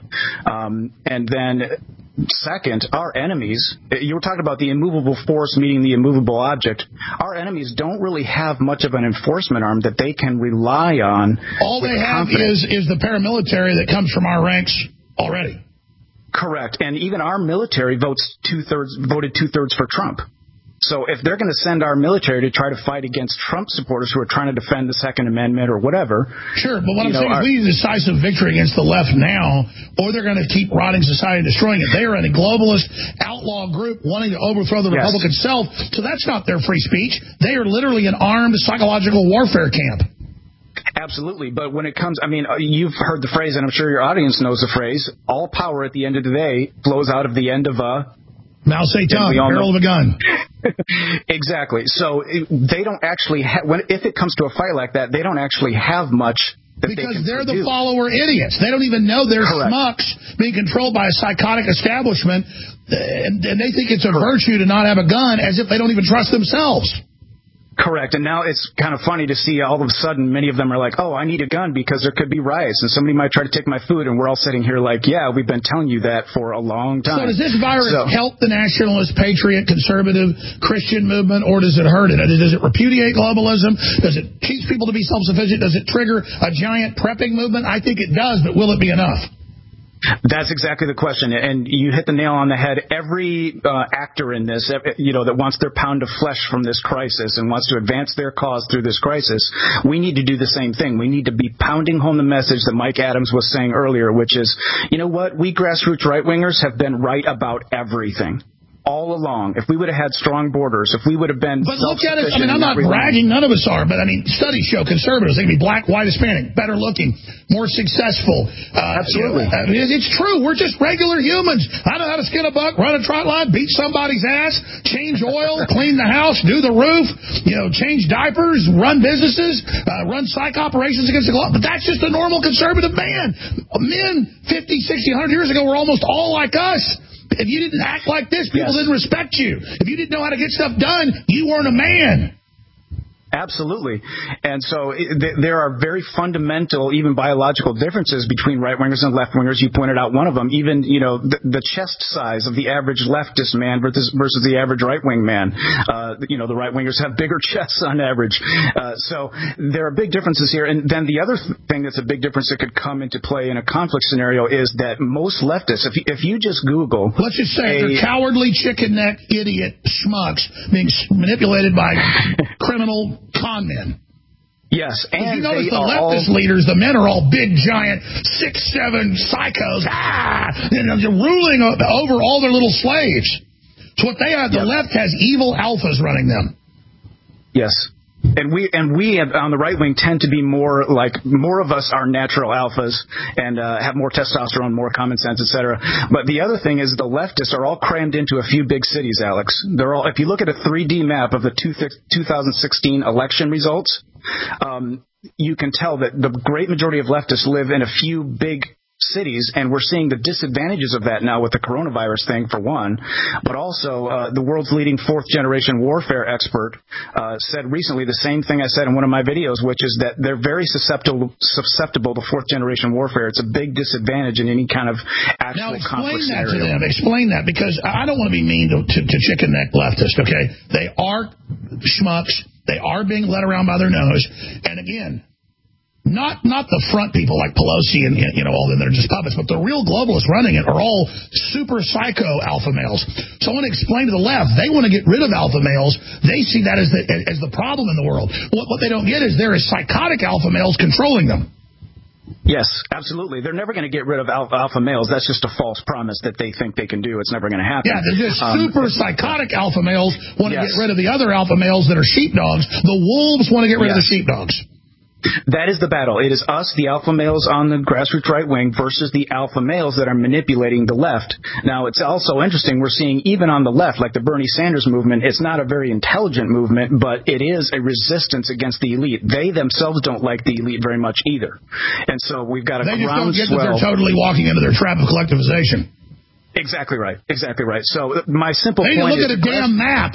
Speaker 18: And then second, our enemies, you were talking about the immovable force meeting the immovable object. Our enemies don't really have much of an enforcement arm that they can rely on.
Speaker 3: All they have is the paramilitary that comes from our ranks already.
Speaker 18: Correct. And even our military voted two-thirds for Trump. So if they're going to send our military to try to fight against Trump supporters who are trying to defend the Second Amendment or whatever.
Speaker 3: Sure, but what I'm saying is we need a decisive victory against the left now, or they're going to keep rotting society and destroying it. They are in a globalist outlaw group wanting to overthrow the Republic itself, so that's not their free speech. They are literally an armed psychological warfare camp.
Speaker 18: Absolutely, but when it comes, you've heard the phrase, and I'm sure your audience knows the phrase, all power at the end of the day flows out of the end of a...
Speaker 3: Mao Zedong, barrel of a gun.
Speaker 18: Exactly. So they don't actually if it comes to a fight like that, they don't actually have much that
Speaker 3: because they're the follower idiots. They don't even know they're schmucks being controlled by a psychotic establishment, and they think it's a virtue to not have a gun as if they don't even trust themselves.
Speaker 18: Correct. And now it's kind of funny to see all of a sudden many of them are like, oh, I need a gun because there could be riots and somebody might try to take my food. And we're all sitting here like, yeah, we've been telling you that for a long time.
Speaker 3: So does this virus help the nationalist, patriot, conservative, Christian movement, or does it hurt it? Does it repudiate globalism? Does it teach people to be self-sufficient? Does it trigger a giant prepping movement? I think it does, but will it be enough?
Speaker 18: That's exactly the question, and you hit the nail on the head. Every actor in this, that wants their pound of flesh from this crisis and wants to advance their cause through this crisis, we need to do the same thing. We need to be pounding home the message that Mike Adams was saying earlier, which is, you know what, we grassroots right-wingers have been right about everything. all along, if we would have had strong borders, if we would have been
Speaker 3: But look at it, I mean, I'm not bragging, none of us are, but I mean, studies show conservatives, they can be black, white, Hispanic, better looking, more successful.
Speaker 18: Absolutely.
Speaker 3: It's true, we're just regular humans. I know how to skin a buck, run a trot line, beat somebody's ass, change oil, clean the house, do the roof, change diapers, run businesses, run psych operations against the law. But that's just a normal conservative man. Men 50, 60, 100 years ago were almost all like us. If you didn't act like this, people didn't respect you. If you didn't know how to get stuff done, you weren't a man.
Speaker 18: Absolutely. And so there are very fundamental, even biological differences between right-wingers and left-wingers. You pointed out one of them. Even, the chest size of the average leftist man versus the average right-wing man. The right-wingers have bigger chests on average. So there are big differences here. And then the other thing that's a big difference that could come into play in a conflict scenario is that most leftists, if you just Google...
Speaker 3: Let's just say they're cowardly, chicken-neck, idiot schmucks being manipulated by criminal con men.
Speaker 18: Yes, and
Speaker 3: you notice the leftist leaders, the men are all big, giant, 6'7" psychos, and they're ruling over all their little slaves. So what they have, the left has evil alphas running them.
Speaker 18: Yes. And we on the right wing tend to be more of us are natural alphas and have more testosterone, more common sense, etc. But the other thing is the leftists are all crammed into a few big cities, Alex. They're all, if you look at a 3D map of the 2016 election results, you can tell that the great majority of leftists live in a few big cities, and we're seeing the disadvantages of that now with the coronavirus thing, for one, but also the world's leading fourth-generation warfare expert said recently the same thing I said in one of my videos, which is that they're very susceptible to fourth-generation warfare. It's a big disadvantage in any kind of actual conflict scenario.
Speaker 3: Now, explain that, because I don't want to be mean to chicken-neck leftists, okay? They are schmucks. They are being led around by their nose. And again, not the front people like Pelosi and all them that are just puppets, but the real globalists running it are all super psycho alpha males. So I want to explain to the left, they want to get rid of alpha males. They see that as the problem in the world. What they don't get is there is psychotic alpha males controlling them.
Speaker 18: Yes, absolutely. They're never going to get rid of alpha males. That's just a false promise that they think they can do. It's never going to happen.
Speaker 3: Yeah, they're just super psychotic alpha males want to get rid of the other alpha males that are sheepdogs. The wolves want to get rid of the sheepdogs.
Speaker 18: That is the battle. It is us, the alpha males on the grassroots right wing, versus the alpha males that are manipulating the left. Now, it's also interesting. We're seeing even on the left, like the Bernie Sanders movement, it's not a very intelligent movement, but it is a resistance against the elite. They themselves don't like the elite very much either. And so we've got a groundswell.
Speaker 3: They just don't get that they're totally walking into their trap of collectivization.
Speaker 18: Exactly right. Exactly right. So my simple point is...
Speaker 3: look at a damn map.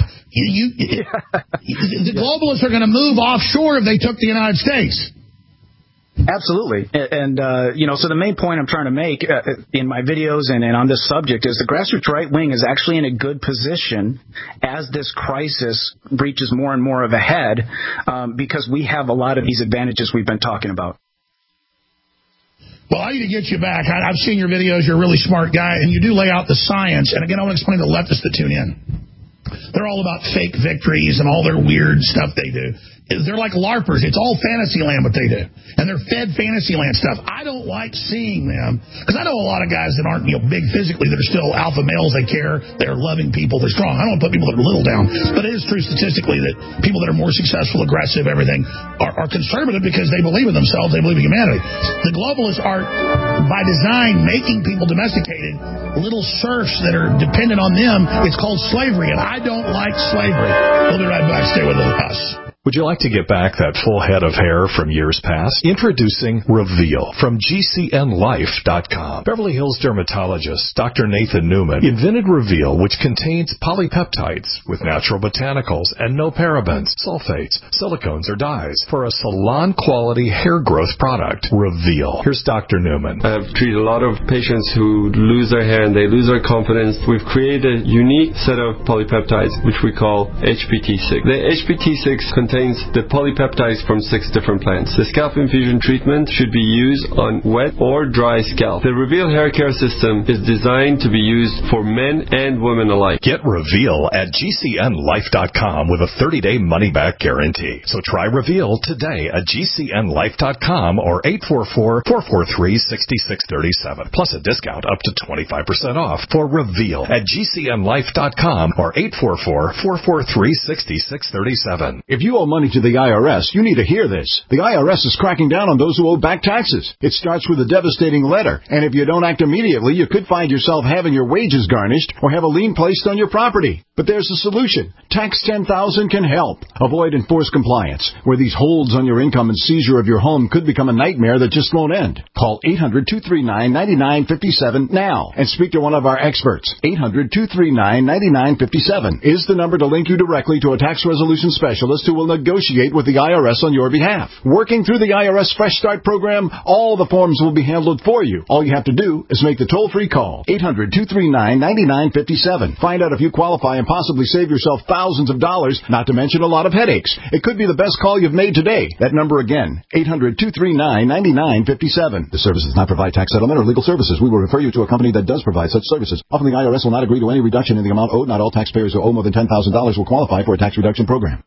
Speaker 3: The globalists are going to move offshore if they took the United States.
Speaker 18: Absolutely. And so the main point I'm trying to make in my videos and on this subject is the grassroots right wing is actually in a good position as this crisis reaches more and more of a head because we have a lot of these advantages we've been talking about.
Speaker 3: Well, I need to get you back. I've seen your videos. You're a really smart guy, and you do lay out the science. And again, I want to explain to the leftists that tune in. They're all about fake victories and all their weird stuff they do. They're like LARPers. It's all Fantasyland what they do. And they're fed Fantasyland stuff. I don't like seeing them, because I know a lot of guys that aren't big physically that are still alpha males. They care. They're loving people. They're strong. I don't want to put people that are little down. But it is true statistically that people that are more successful, aggressive, everything, are conservative because they believe in themselves. They believe in humanity. The globalists are, by design, making people domesticated, little serfs that are dependent on them. It's called slavery, and I don't like slavery. We'll be right back. Stay with us.
Speaker 4: Would you like to get back that full head of hair from years past? Introducing Reveal from GCNlife.com. Beverly Hills dermatologist Dr. Nathan Newman invented Reveal, which contains polypeptides with natural botanicals and no parabens, sulfates, silicones, or dyes for a salon-quality hair growth product. Reveal. Here's Dr. Newman.
Speaker 5: I've treated a lot of patients who lose their hair and they lose their confidence. We've created a unique set of polypeptides, which we call HPT6. The HPT6 contains contains the polypeptides from 6 different plants. The scalp infusion treatment should be used on wet or dry scalp. The Reveal hair care system is designed to be used for men and women alike.
Speaker 4: Get Reveal at GCNlife.com with a 30-day money-back guarantee. So try Reveal today at GCNlife.com or 844-443-6637. Plus a discount up to 25% off for Reveal at GCNlife.com or 844-443-6637.
Speaker 7: If you owe money to the IRS, you need to hear this. The IRS is cracking down on those who owe back taxes. It starts with a devastating letter, and if you don't act immediately, you could find yourself having your wages garnished or have a lien placed on your property. But there's a solution. Tax 10,000 can help. Avoid enforced compliance, where these holds on your income and seizure of your home could become a nightmare that just won't end. Call 800-239-9957 now and speak to one of our experts. 800-239-9957 is the number to link you directly to a tax resolution specialist who will negotiate with the IRS on your behalf. Working through the IRS Fresh Start program, all the forms will be handled for you. All you have to do is make the toll-free call. 800-239-9957. Find out if you qualify and possibly save yourself thousands of dollars, not to mention a lot of headaches. It could be the best call you've made today. That number again, 800-239-9957. The service does not provide tax settlement or legal services. We will refer you to a company that does provide such services. Often the IRS will not agree to any reduction in the amount owed. Not all taxpayers who owe more than $10,000 will qualify for a tax reduction program.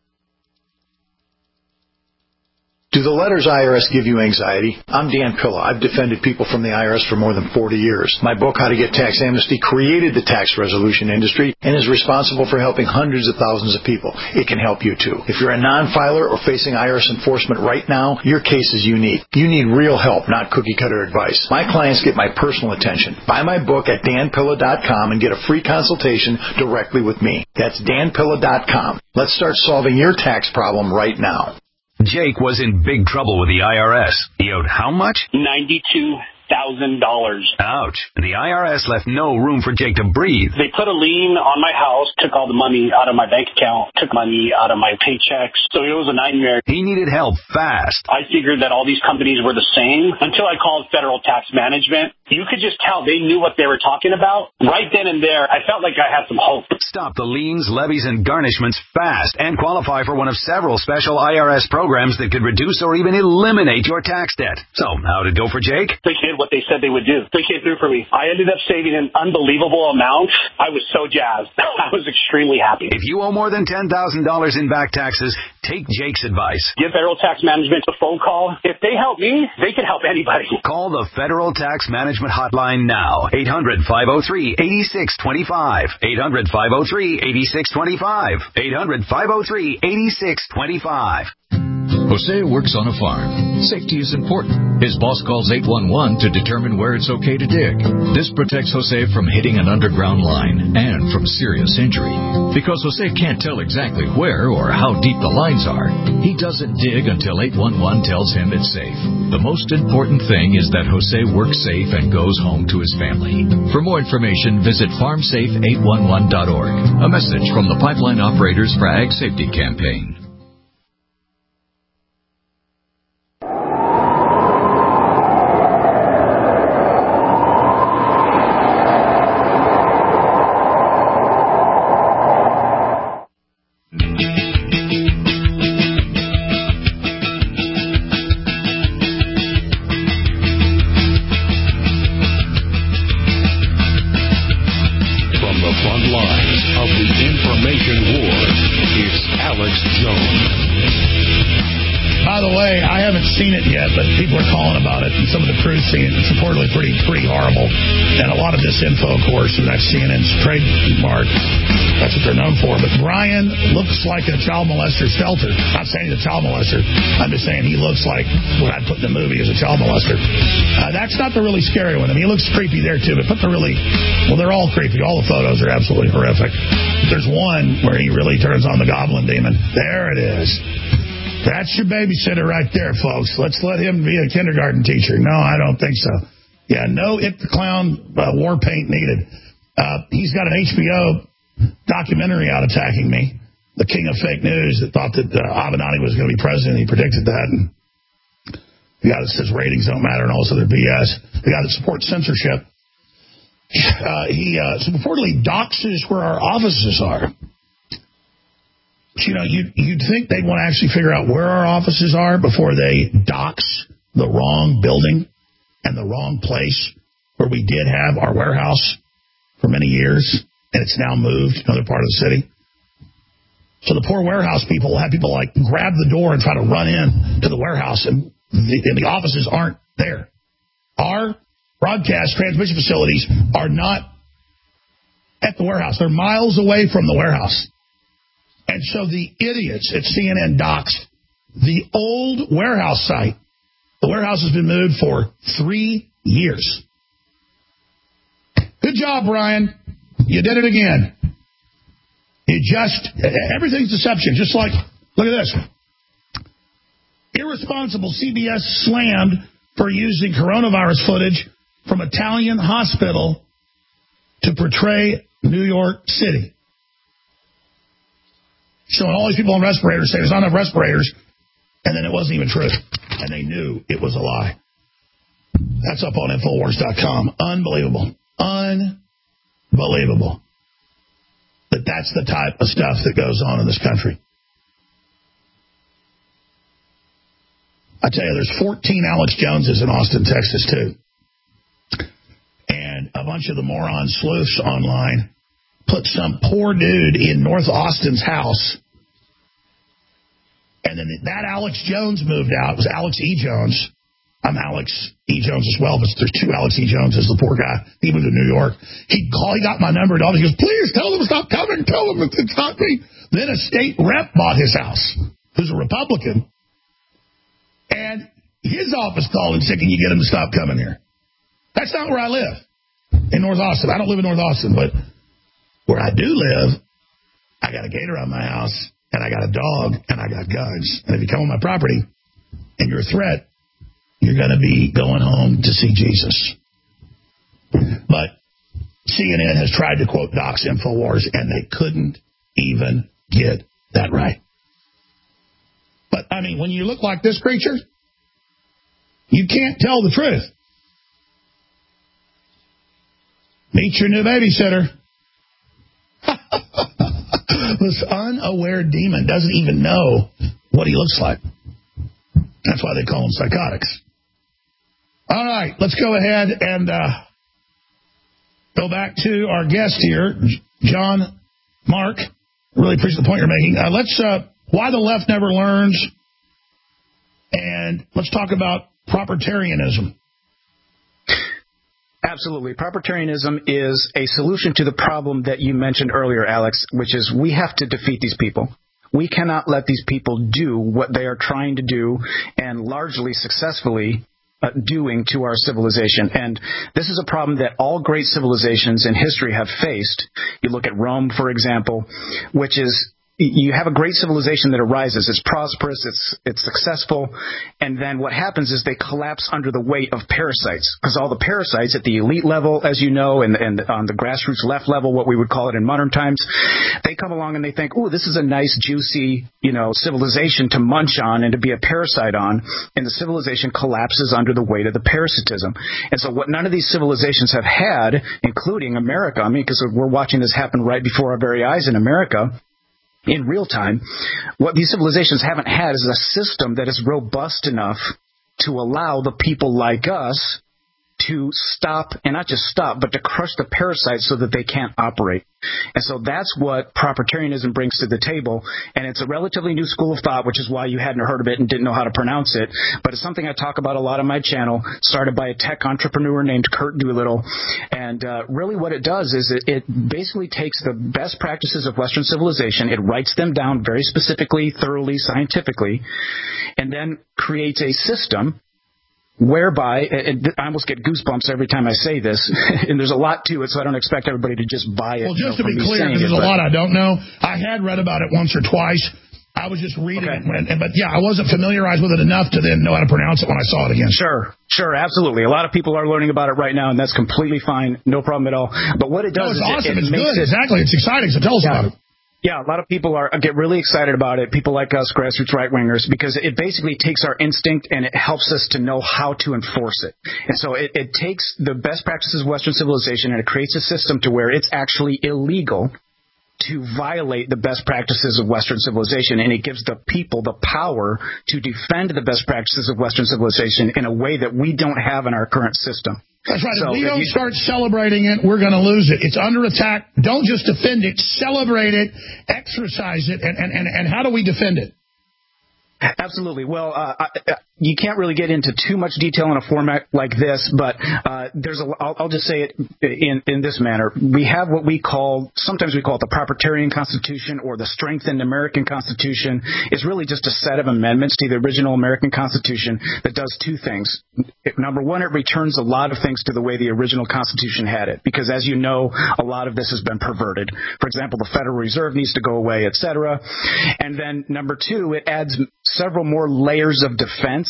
Speaker 3: Do the letters IRS give you anxiety? I'm Dan Pilla. I've defended people from the IRS for more than 40 years. My book, How to Get Tax Amnesty, created the tax resolution industry and is responsible for helping hundreds of thousands of people. It can help you too. If you're a non-filer or facing IRS enforcement right now, your case is unique. You need real help, not cookie-cutter advice. My clients get my personal attention. Buy my book at danpilla.com and get a free consultation directly with me. That's danpilla.com. Let's start solving your tax problem right now.
Speaker 8: Jake was in big trouble with the IRS. He owed how much?
Speaker 9: $92,000.
Speaker 8: Ouch. And the IRS left no room for Jake to breathe.
Speaker 9: They put a lien on my house, took all the money out of my bank account, took money out of my paychecks. So it was a nightmare.
Speaker 8: He needed help fast.
Speaker 9: I figured that all these companies were the same until I called Federal Tax Management. You could just tell they knew what they were talking about. Right then and there, I felt like I had some hope.
Speaker 8: Stop the liens, levies, and garnishments fast and qualify for one of several special IRS programs that could reduce or even eliminate your tax debt. So, how'd it go for Jake?
Speaker 9: They did what they said they would do. They came through for me. I ended up saving an unbelievable amount. I was so jazzed. I was extremely happy.
Speaker 8: If you owe more than $10,000 in back taxes, take Jake's advice.
Speaker 9: Give Federal Tax Management a phone call. If they help me, they can help anybody.
Speaker 8: Call the Federal Tax Management Hotline now. 800-503-8625. 800-503-8625. 800-503-8625.
Speaker 1: Jose works on a farm. Safety is important. His boss calls 811 to determine where it's okay to dig. This protects Jose from hitting an underground line and from serious injury. Because Jose can't tell exactly where or how deep the lines are, he doesn't dig until 811 tells him it's safe. The most important thing is that Jose works safe and goes home to his family. For more information, visit farmsafe811.org. A message from the Pipeline Operators for Ag Safety Campaign.
Speaker 3: It's reportedly pretty horrible. And a lot of this info, of course, and that's CNN's trademark. That's what they're known for. But Brian looks like a child molester shelter. Not saying he's a child molester. I'm just saying he looks like what I'd put in the movie as a child molester. That's not the really scary one. I mean, he looks creepy there, too. But they're all creepy. All the photos are absolutely horrific. There's one where he really turns on the goblin demon. There it is. That's your babysitter right there, folks. Let's let him be a kindergarten teacher. No, I don't think so. Yeah, no It the Clown war paint needed. He's got an HBO documentary out attacking me, the king of fake news that thought that Avenatti was going to be president. He predicted that. And the guy that says ratings don't matter and all this other BS. The guy that supports censorship. He reportedly doxes where our offices are. You know, you'd think they'd want to actually figure out where our offices are before they dox the wrong building and the wrong place where we did have our warehouse for many years, and it's now moved to another part of the city. So the poor warehouse people will have people like grab the door and try to run in to the warehouse, and the offices aren't there. Our broadcast transmission facilities are not at the warehouse. They're miles away from the warehouse. And so the idiots at CNN doxed the old warehouse site. The warehouse has been moved for 3 years. Good job, Brian. You did it again. Everything's deception. Just like, look at this. Irresponsible CBS slammed for using coronavirus footage from Italian hospital to portray New York City. Showing all these people on respirators saying there's not enough respirators, and then it wasn't even true. And they knew it was a lie. That's up on Infowars.com. Unbelievable. Unbelievable. That's the type of stuff that goes on in this country. I tell you, there's 14 Alex Joneses in Austin, Texas, too. And a bunch of the moron sleuths online put some poor dude in North Austin's house. And then that Alex Jones moved out. It was Alex E. Jones. I'm Alex E. Jones as well, but there's two Alex E. Joneses, the poor guy. He moved to New York. He got my number and all. He goes, please tell them to stop coming. Tell them it's not me. Then a state rep bought his house, who's a Republican. And his office called and said, can you get him to stop coming here? That's not where I live, in North Austin. I don't live in North Austin, but where I do live, I got a gator on my house, and I got a dog, and I got guns. And if you come on my property and you're a threat, you're going to be going home to see Jesus. But CNN has tried to quote dox InfoWars, and they couldn't even get that right. But, I mean, when you look like this creature, you can't tell the truth. Meet your new babysitter. This unaware demon doesn't even know what he looks like. That's why they call him psychotics. All right, let's go ahead and go back to our guest here, John Mark. Really appreciate the point you're making. Why the left never learns, and let's talk about propertarianism.
Speaker 18: Absolutely. Propertarianism is a solution to the problem that you mentioned earlier, Alex, which is we have to defeat these people. We cannot let these people do what they are trying to do and largely successfully doing to our civilization. And this is a problem that all great civilizations in history have faced. You look at Rome, for example, which is you have a great civilization that arises. It's prosperous, it's successful, and then what happens is they collapse under the weight of parasites, because all the parasites at the elite level, as you know, and on the grassroots left level, what we would call it in modern times, they come along and they think, oh, this is a nice, juicy, civilization to munch on and to be a parasite on, and the civilization collapses under the weight of the parasitism. And so what none of these civilizations have had, including America, because we're watching this happen right before our very eyes in America, in real time, what these civilizations haven't had is a system that is robust enough to allow the people like us to stop, and not just stop, but to crush the parasites so that they can't operate. And so that's what propertarianism brings to the table. And it's a relatively new school of thought, which is why you hadn't heard of it and didn't know how to pronounce it. But it's something I talk about a lot on my channel, started by a tech entrepreneur named Kurt Doolittle. And really what it does is it basically takes the best practices of Western civilization, it writes them down very specifically, thoroughly, scientifically, and then creates a system whereby, I almost get goosebumps every time I say this, and there's a lot to it, so I don't expect everybody to just buy it.
Speaker 3: Well, just to be clear, because there's a lot I don't know, I had read about it once or twice. I was just reading it, but yeah, I wasn't familiarized with it enough to then know how to pronounce it when I saw it again.
Speaker 18: Sure, absolutely. A lot of people are learning about it right now, and that's completely fine, no problem at all. But what it does
Speaker 3: is awesome. It's good. Exactly. It's exciting, so tell us about it.
Speaker 18: Yeah, a lot of people get really excited about it, people like us, grassroots right-wingers, because it basically takes our instinct and it helps us to know how to enforce it. And so it takes the best practices of Western civilization and it creates a system to where it's actually illegal to violate the best practices of Western civilization, and it gives the people the power to defend the best practices of Western civilization in a way that we don't have in our current system.
Speaker 3: That's right. So if we don't start celebrating it, we're going to lose it. It's under attack. Don't just defend it. Celebrate it. Exercise it. And how do we defend it?
Speaker 18: Absolutely. Well, you can't really get into too much detail in a format like this, but I'll just say it in this manner. We have what sometimes we call it the Proprietarian Constitution or the Strengthened American Constitution. It's really just a set of amendments to the original American Constitution that does two things. Number one, it returns a lot of things to the way the original Constitution had it, because as you know, a lot of this has been perverted. For example, the Federal Reserve needs to go away, etc. And then number two, it adds several more layers of defense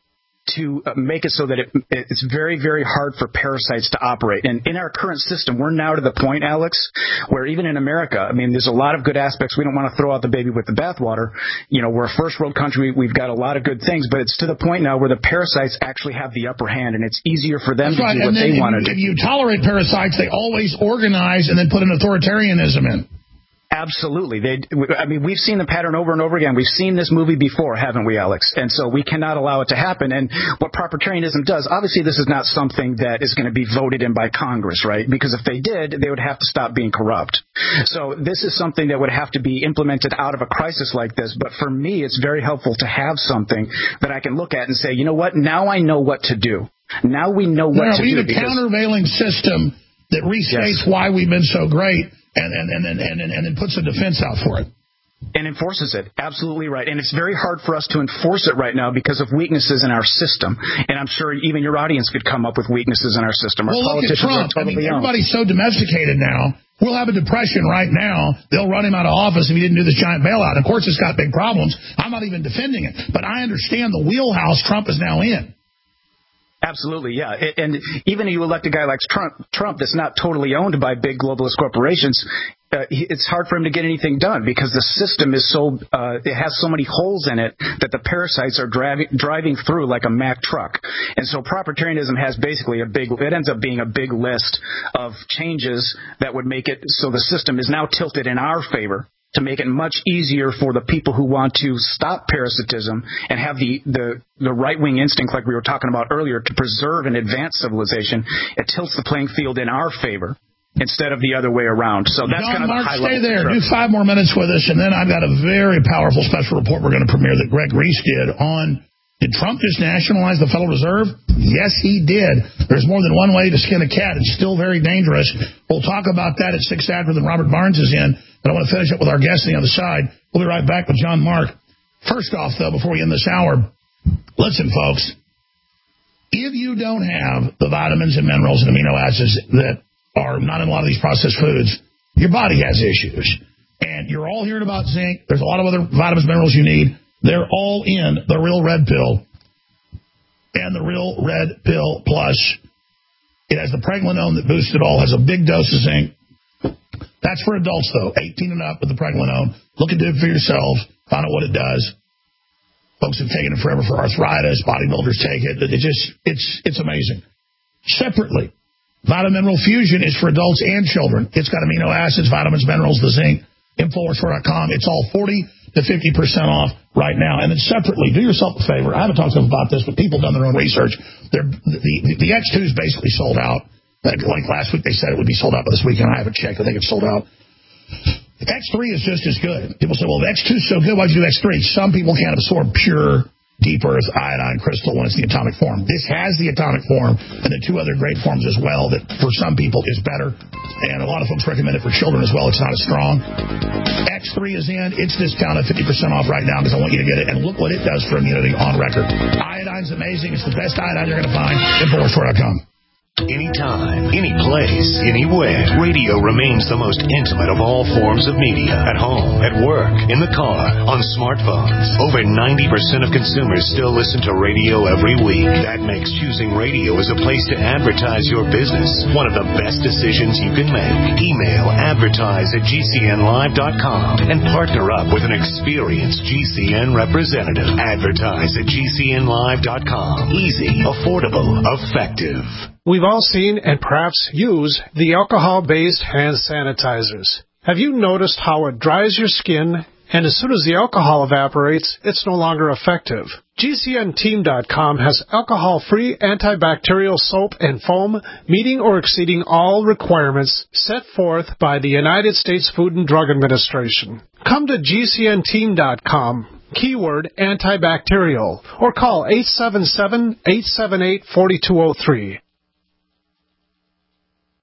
Speaker 18: to make it so that it's very, very hard for parasites to operate. And in our current system, we're now to the point, Alex, where even in America, I mean, there's a lot of good aspects. We don't want to throw out the baby with the bathwater. You know, we're a first world country. We've got a lot of good things, but it's to the point now where the parasites actually have the upper hand, and it's easier for them to do what they want to do.
Speaker 3: If you tolerate parasites, they always organize and then put an authoritarianism in.
Speaker 18: Absolutely. We've seen the pattern over and over again. We've seen this movie before, haven't we, Alex? And so we cannot allow it to happen. And what proprietarianism does, obviously this is not something that is going to be voted in by Congress, right? Because if they did, they would have to stop being corrupt. So this is something that would have to be implemented out of a crisis like this. But for me, it's very helpful to have something that I can look at and say, you know what? Now I know what to do. Now we know what to do.
Speaker 3: We need a countervailing system that restates why we've been so great. And then puts a defense out for it.
Speaker 18: And enforces it. Absolutely right. And it's very hard for us to enforce it right now because of weaknesses in our system. And I'm sure even your audience could come up with weaknesses in our system. Our politicians
Speaker 3: look at Trump.
Speaker 18: are totally
Speaker 3: everybody's so domesticated now. We'll have a depression right now. They'll run him out of office if he didn't do this giant bailout. Of course, it's got big problems. I'm not even defending it. But I understand the wheelhouse Trump is now in.
Speaker 18: Absolutely, yeah. And even if you elect a guy like Trump that's not totally owned by big globalist corporations, it's hard for him to get anything done because the system is it has so many holes in it that the parasites are driving through like a Mack truck. And so proprietarianism has basically it ends up being a big list of changes that would make it so the system is now tilted in our favor, to make it much easier for the people who want to stop parasitism and have the right-wing instinct like we were talking about earlier to preserve and advance civilization. It tilts the playing field in our favor instead of the other way around. So that's
Speaker 3: John,
Speaker 18: kind of
Speaker 3: Mark,
Speaker 18: the high level.
Speaker 3: Stay there. Do 5 more minutes with us, and then I've got a very powerful special report we're going to premiere that Greg Reese did on, did Trump just nationalize the Federal Reserve? Yes, he did. There's more than one way to skin a cat. It's still very dangerous. We'll talk about that at 6 after than Robert Barnes is in. But I want to finish up with our guest on the other side. We'll be right back with John Mark. First off, though, before we end this hour, listen, folks. If you don't have the vitamins and minerals and amino acids that are not in a lot of these processed foods, your body has issues. And you're all hearing about zinc. There's a lot of other vitamins and minerals you need. They're all in the Real Red Pill and the Real Red Pill Plus. It has the pregnenolone that boosts it all. Has a big dose of zinc. That's for adults, though, 18 and up with the pregnenolone. Look into it for yourselves. Find out what it does. Folks have taken it forever for arthritis. Bodybuilders take it. It's amazing. Separately, Vitamin Mineral Fusion is for adults and children. It's got amino acids, vitamins, minerals, the zinc. Infowars.com. It's all 40 to 50% off right now. And then separately, do yourself a favor. I haven't talked to them about this, but people have done their own research. The X2 is basically sold out. Like last week, they said it would be sold out, but this weekend I haven't checked. I think it's sold out. X3 is just as good. People say, well, the X2 is so good, why'd you do X3? Some people can't absorb pure, deep earth iodine crystal when it's the atomic form. This has the atomic form and the 2 other great forms as well that for some people is better. And a lot of folks recommend it for children as well. It's not as strong. X3 is in. It's discounted 50% off right now because I want you to get it. And look what it does for immunity on record. Iodine's amazing. It's the best iodine you're going to find. Infowars.com.
Speaker 10: Anytime, any place, anywhere, radio remains the most intimate of all forms of media. At home, at work, in the car, on smartphones. Over 90% of consumers still listen to radio every week. That makes choosing radio as a place to advertise your business one of the best decisions you can make. Email advertise@gcnlive.com and partner up with an experienced GCN representative. Advertise@gcnlive.com. Easy, affordable, effective.
Speaker 11: We've all seen and perhaps used the alcohol-based hand sanitizers. Have you noticed how it dries your skin, and as soon as the alcohol evaporates, it's no longer effective? GCNteam.com has alcohol-free antibacterial soap and foam meeting or exceeding all requirements set forth by the United States Food and Drug Administration. Come to GCNteam.com, keyword antibacterial, or call 877-878-4203.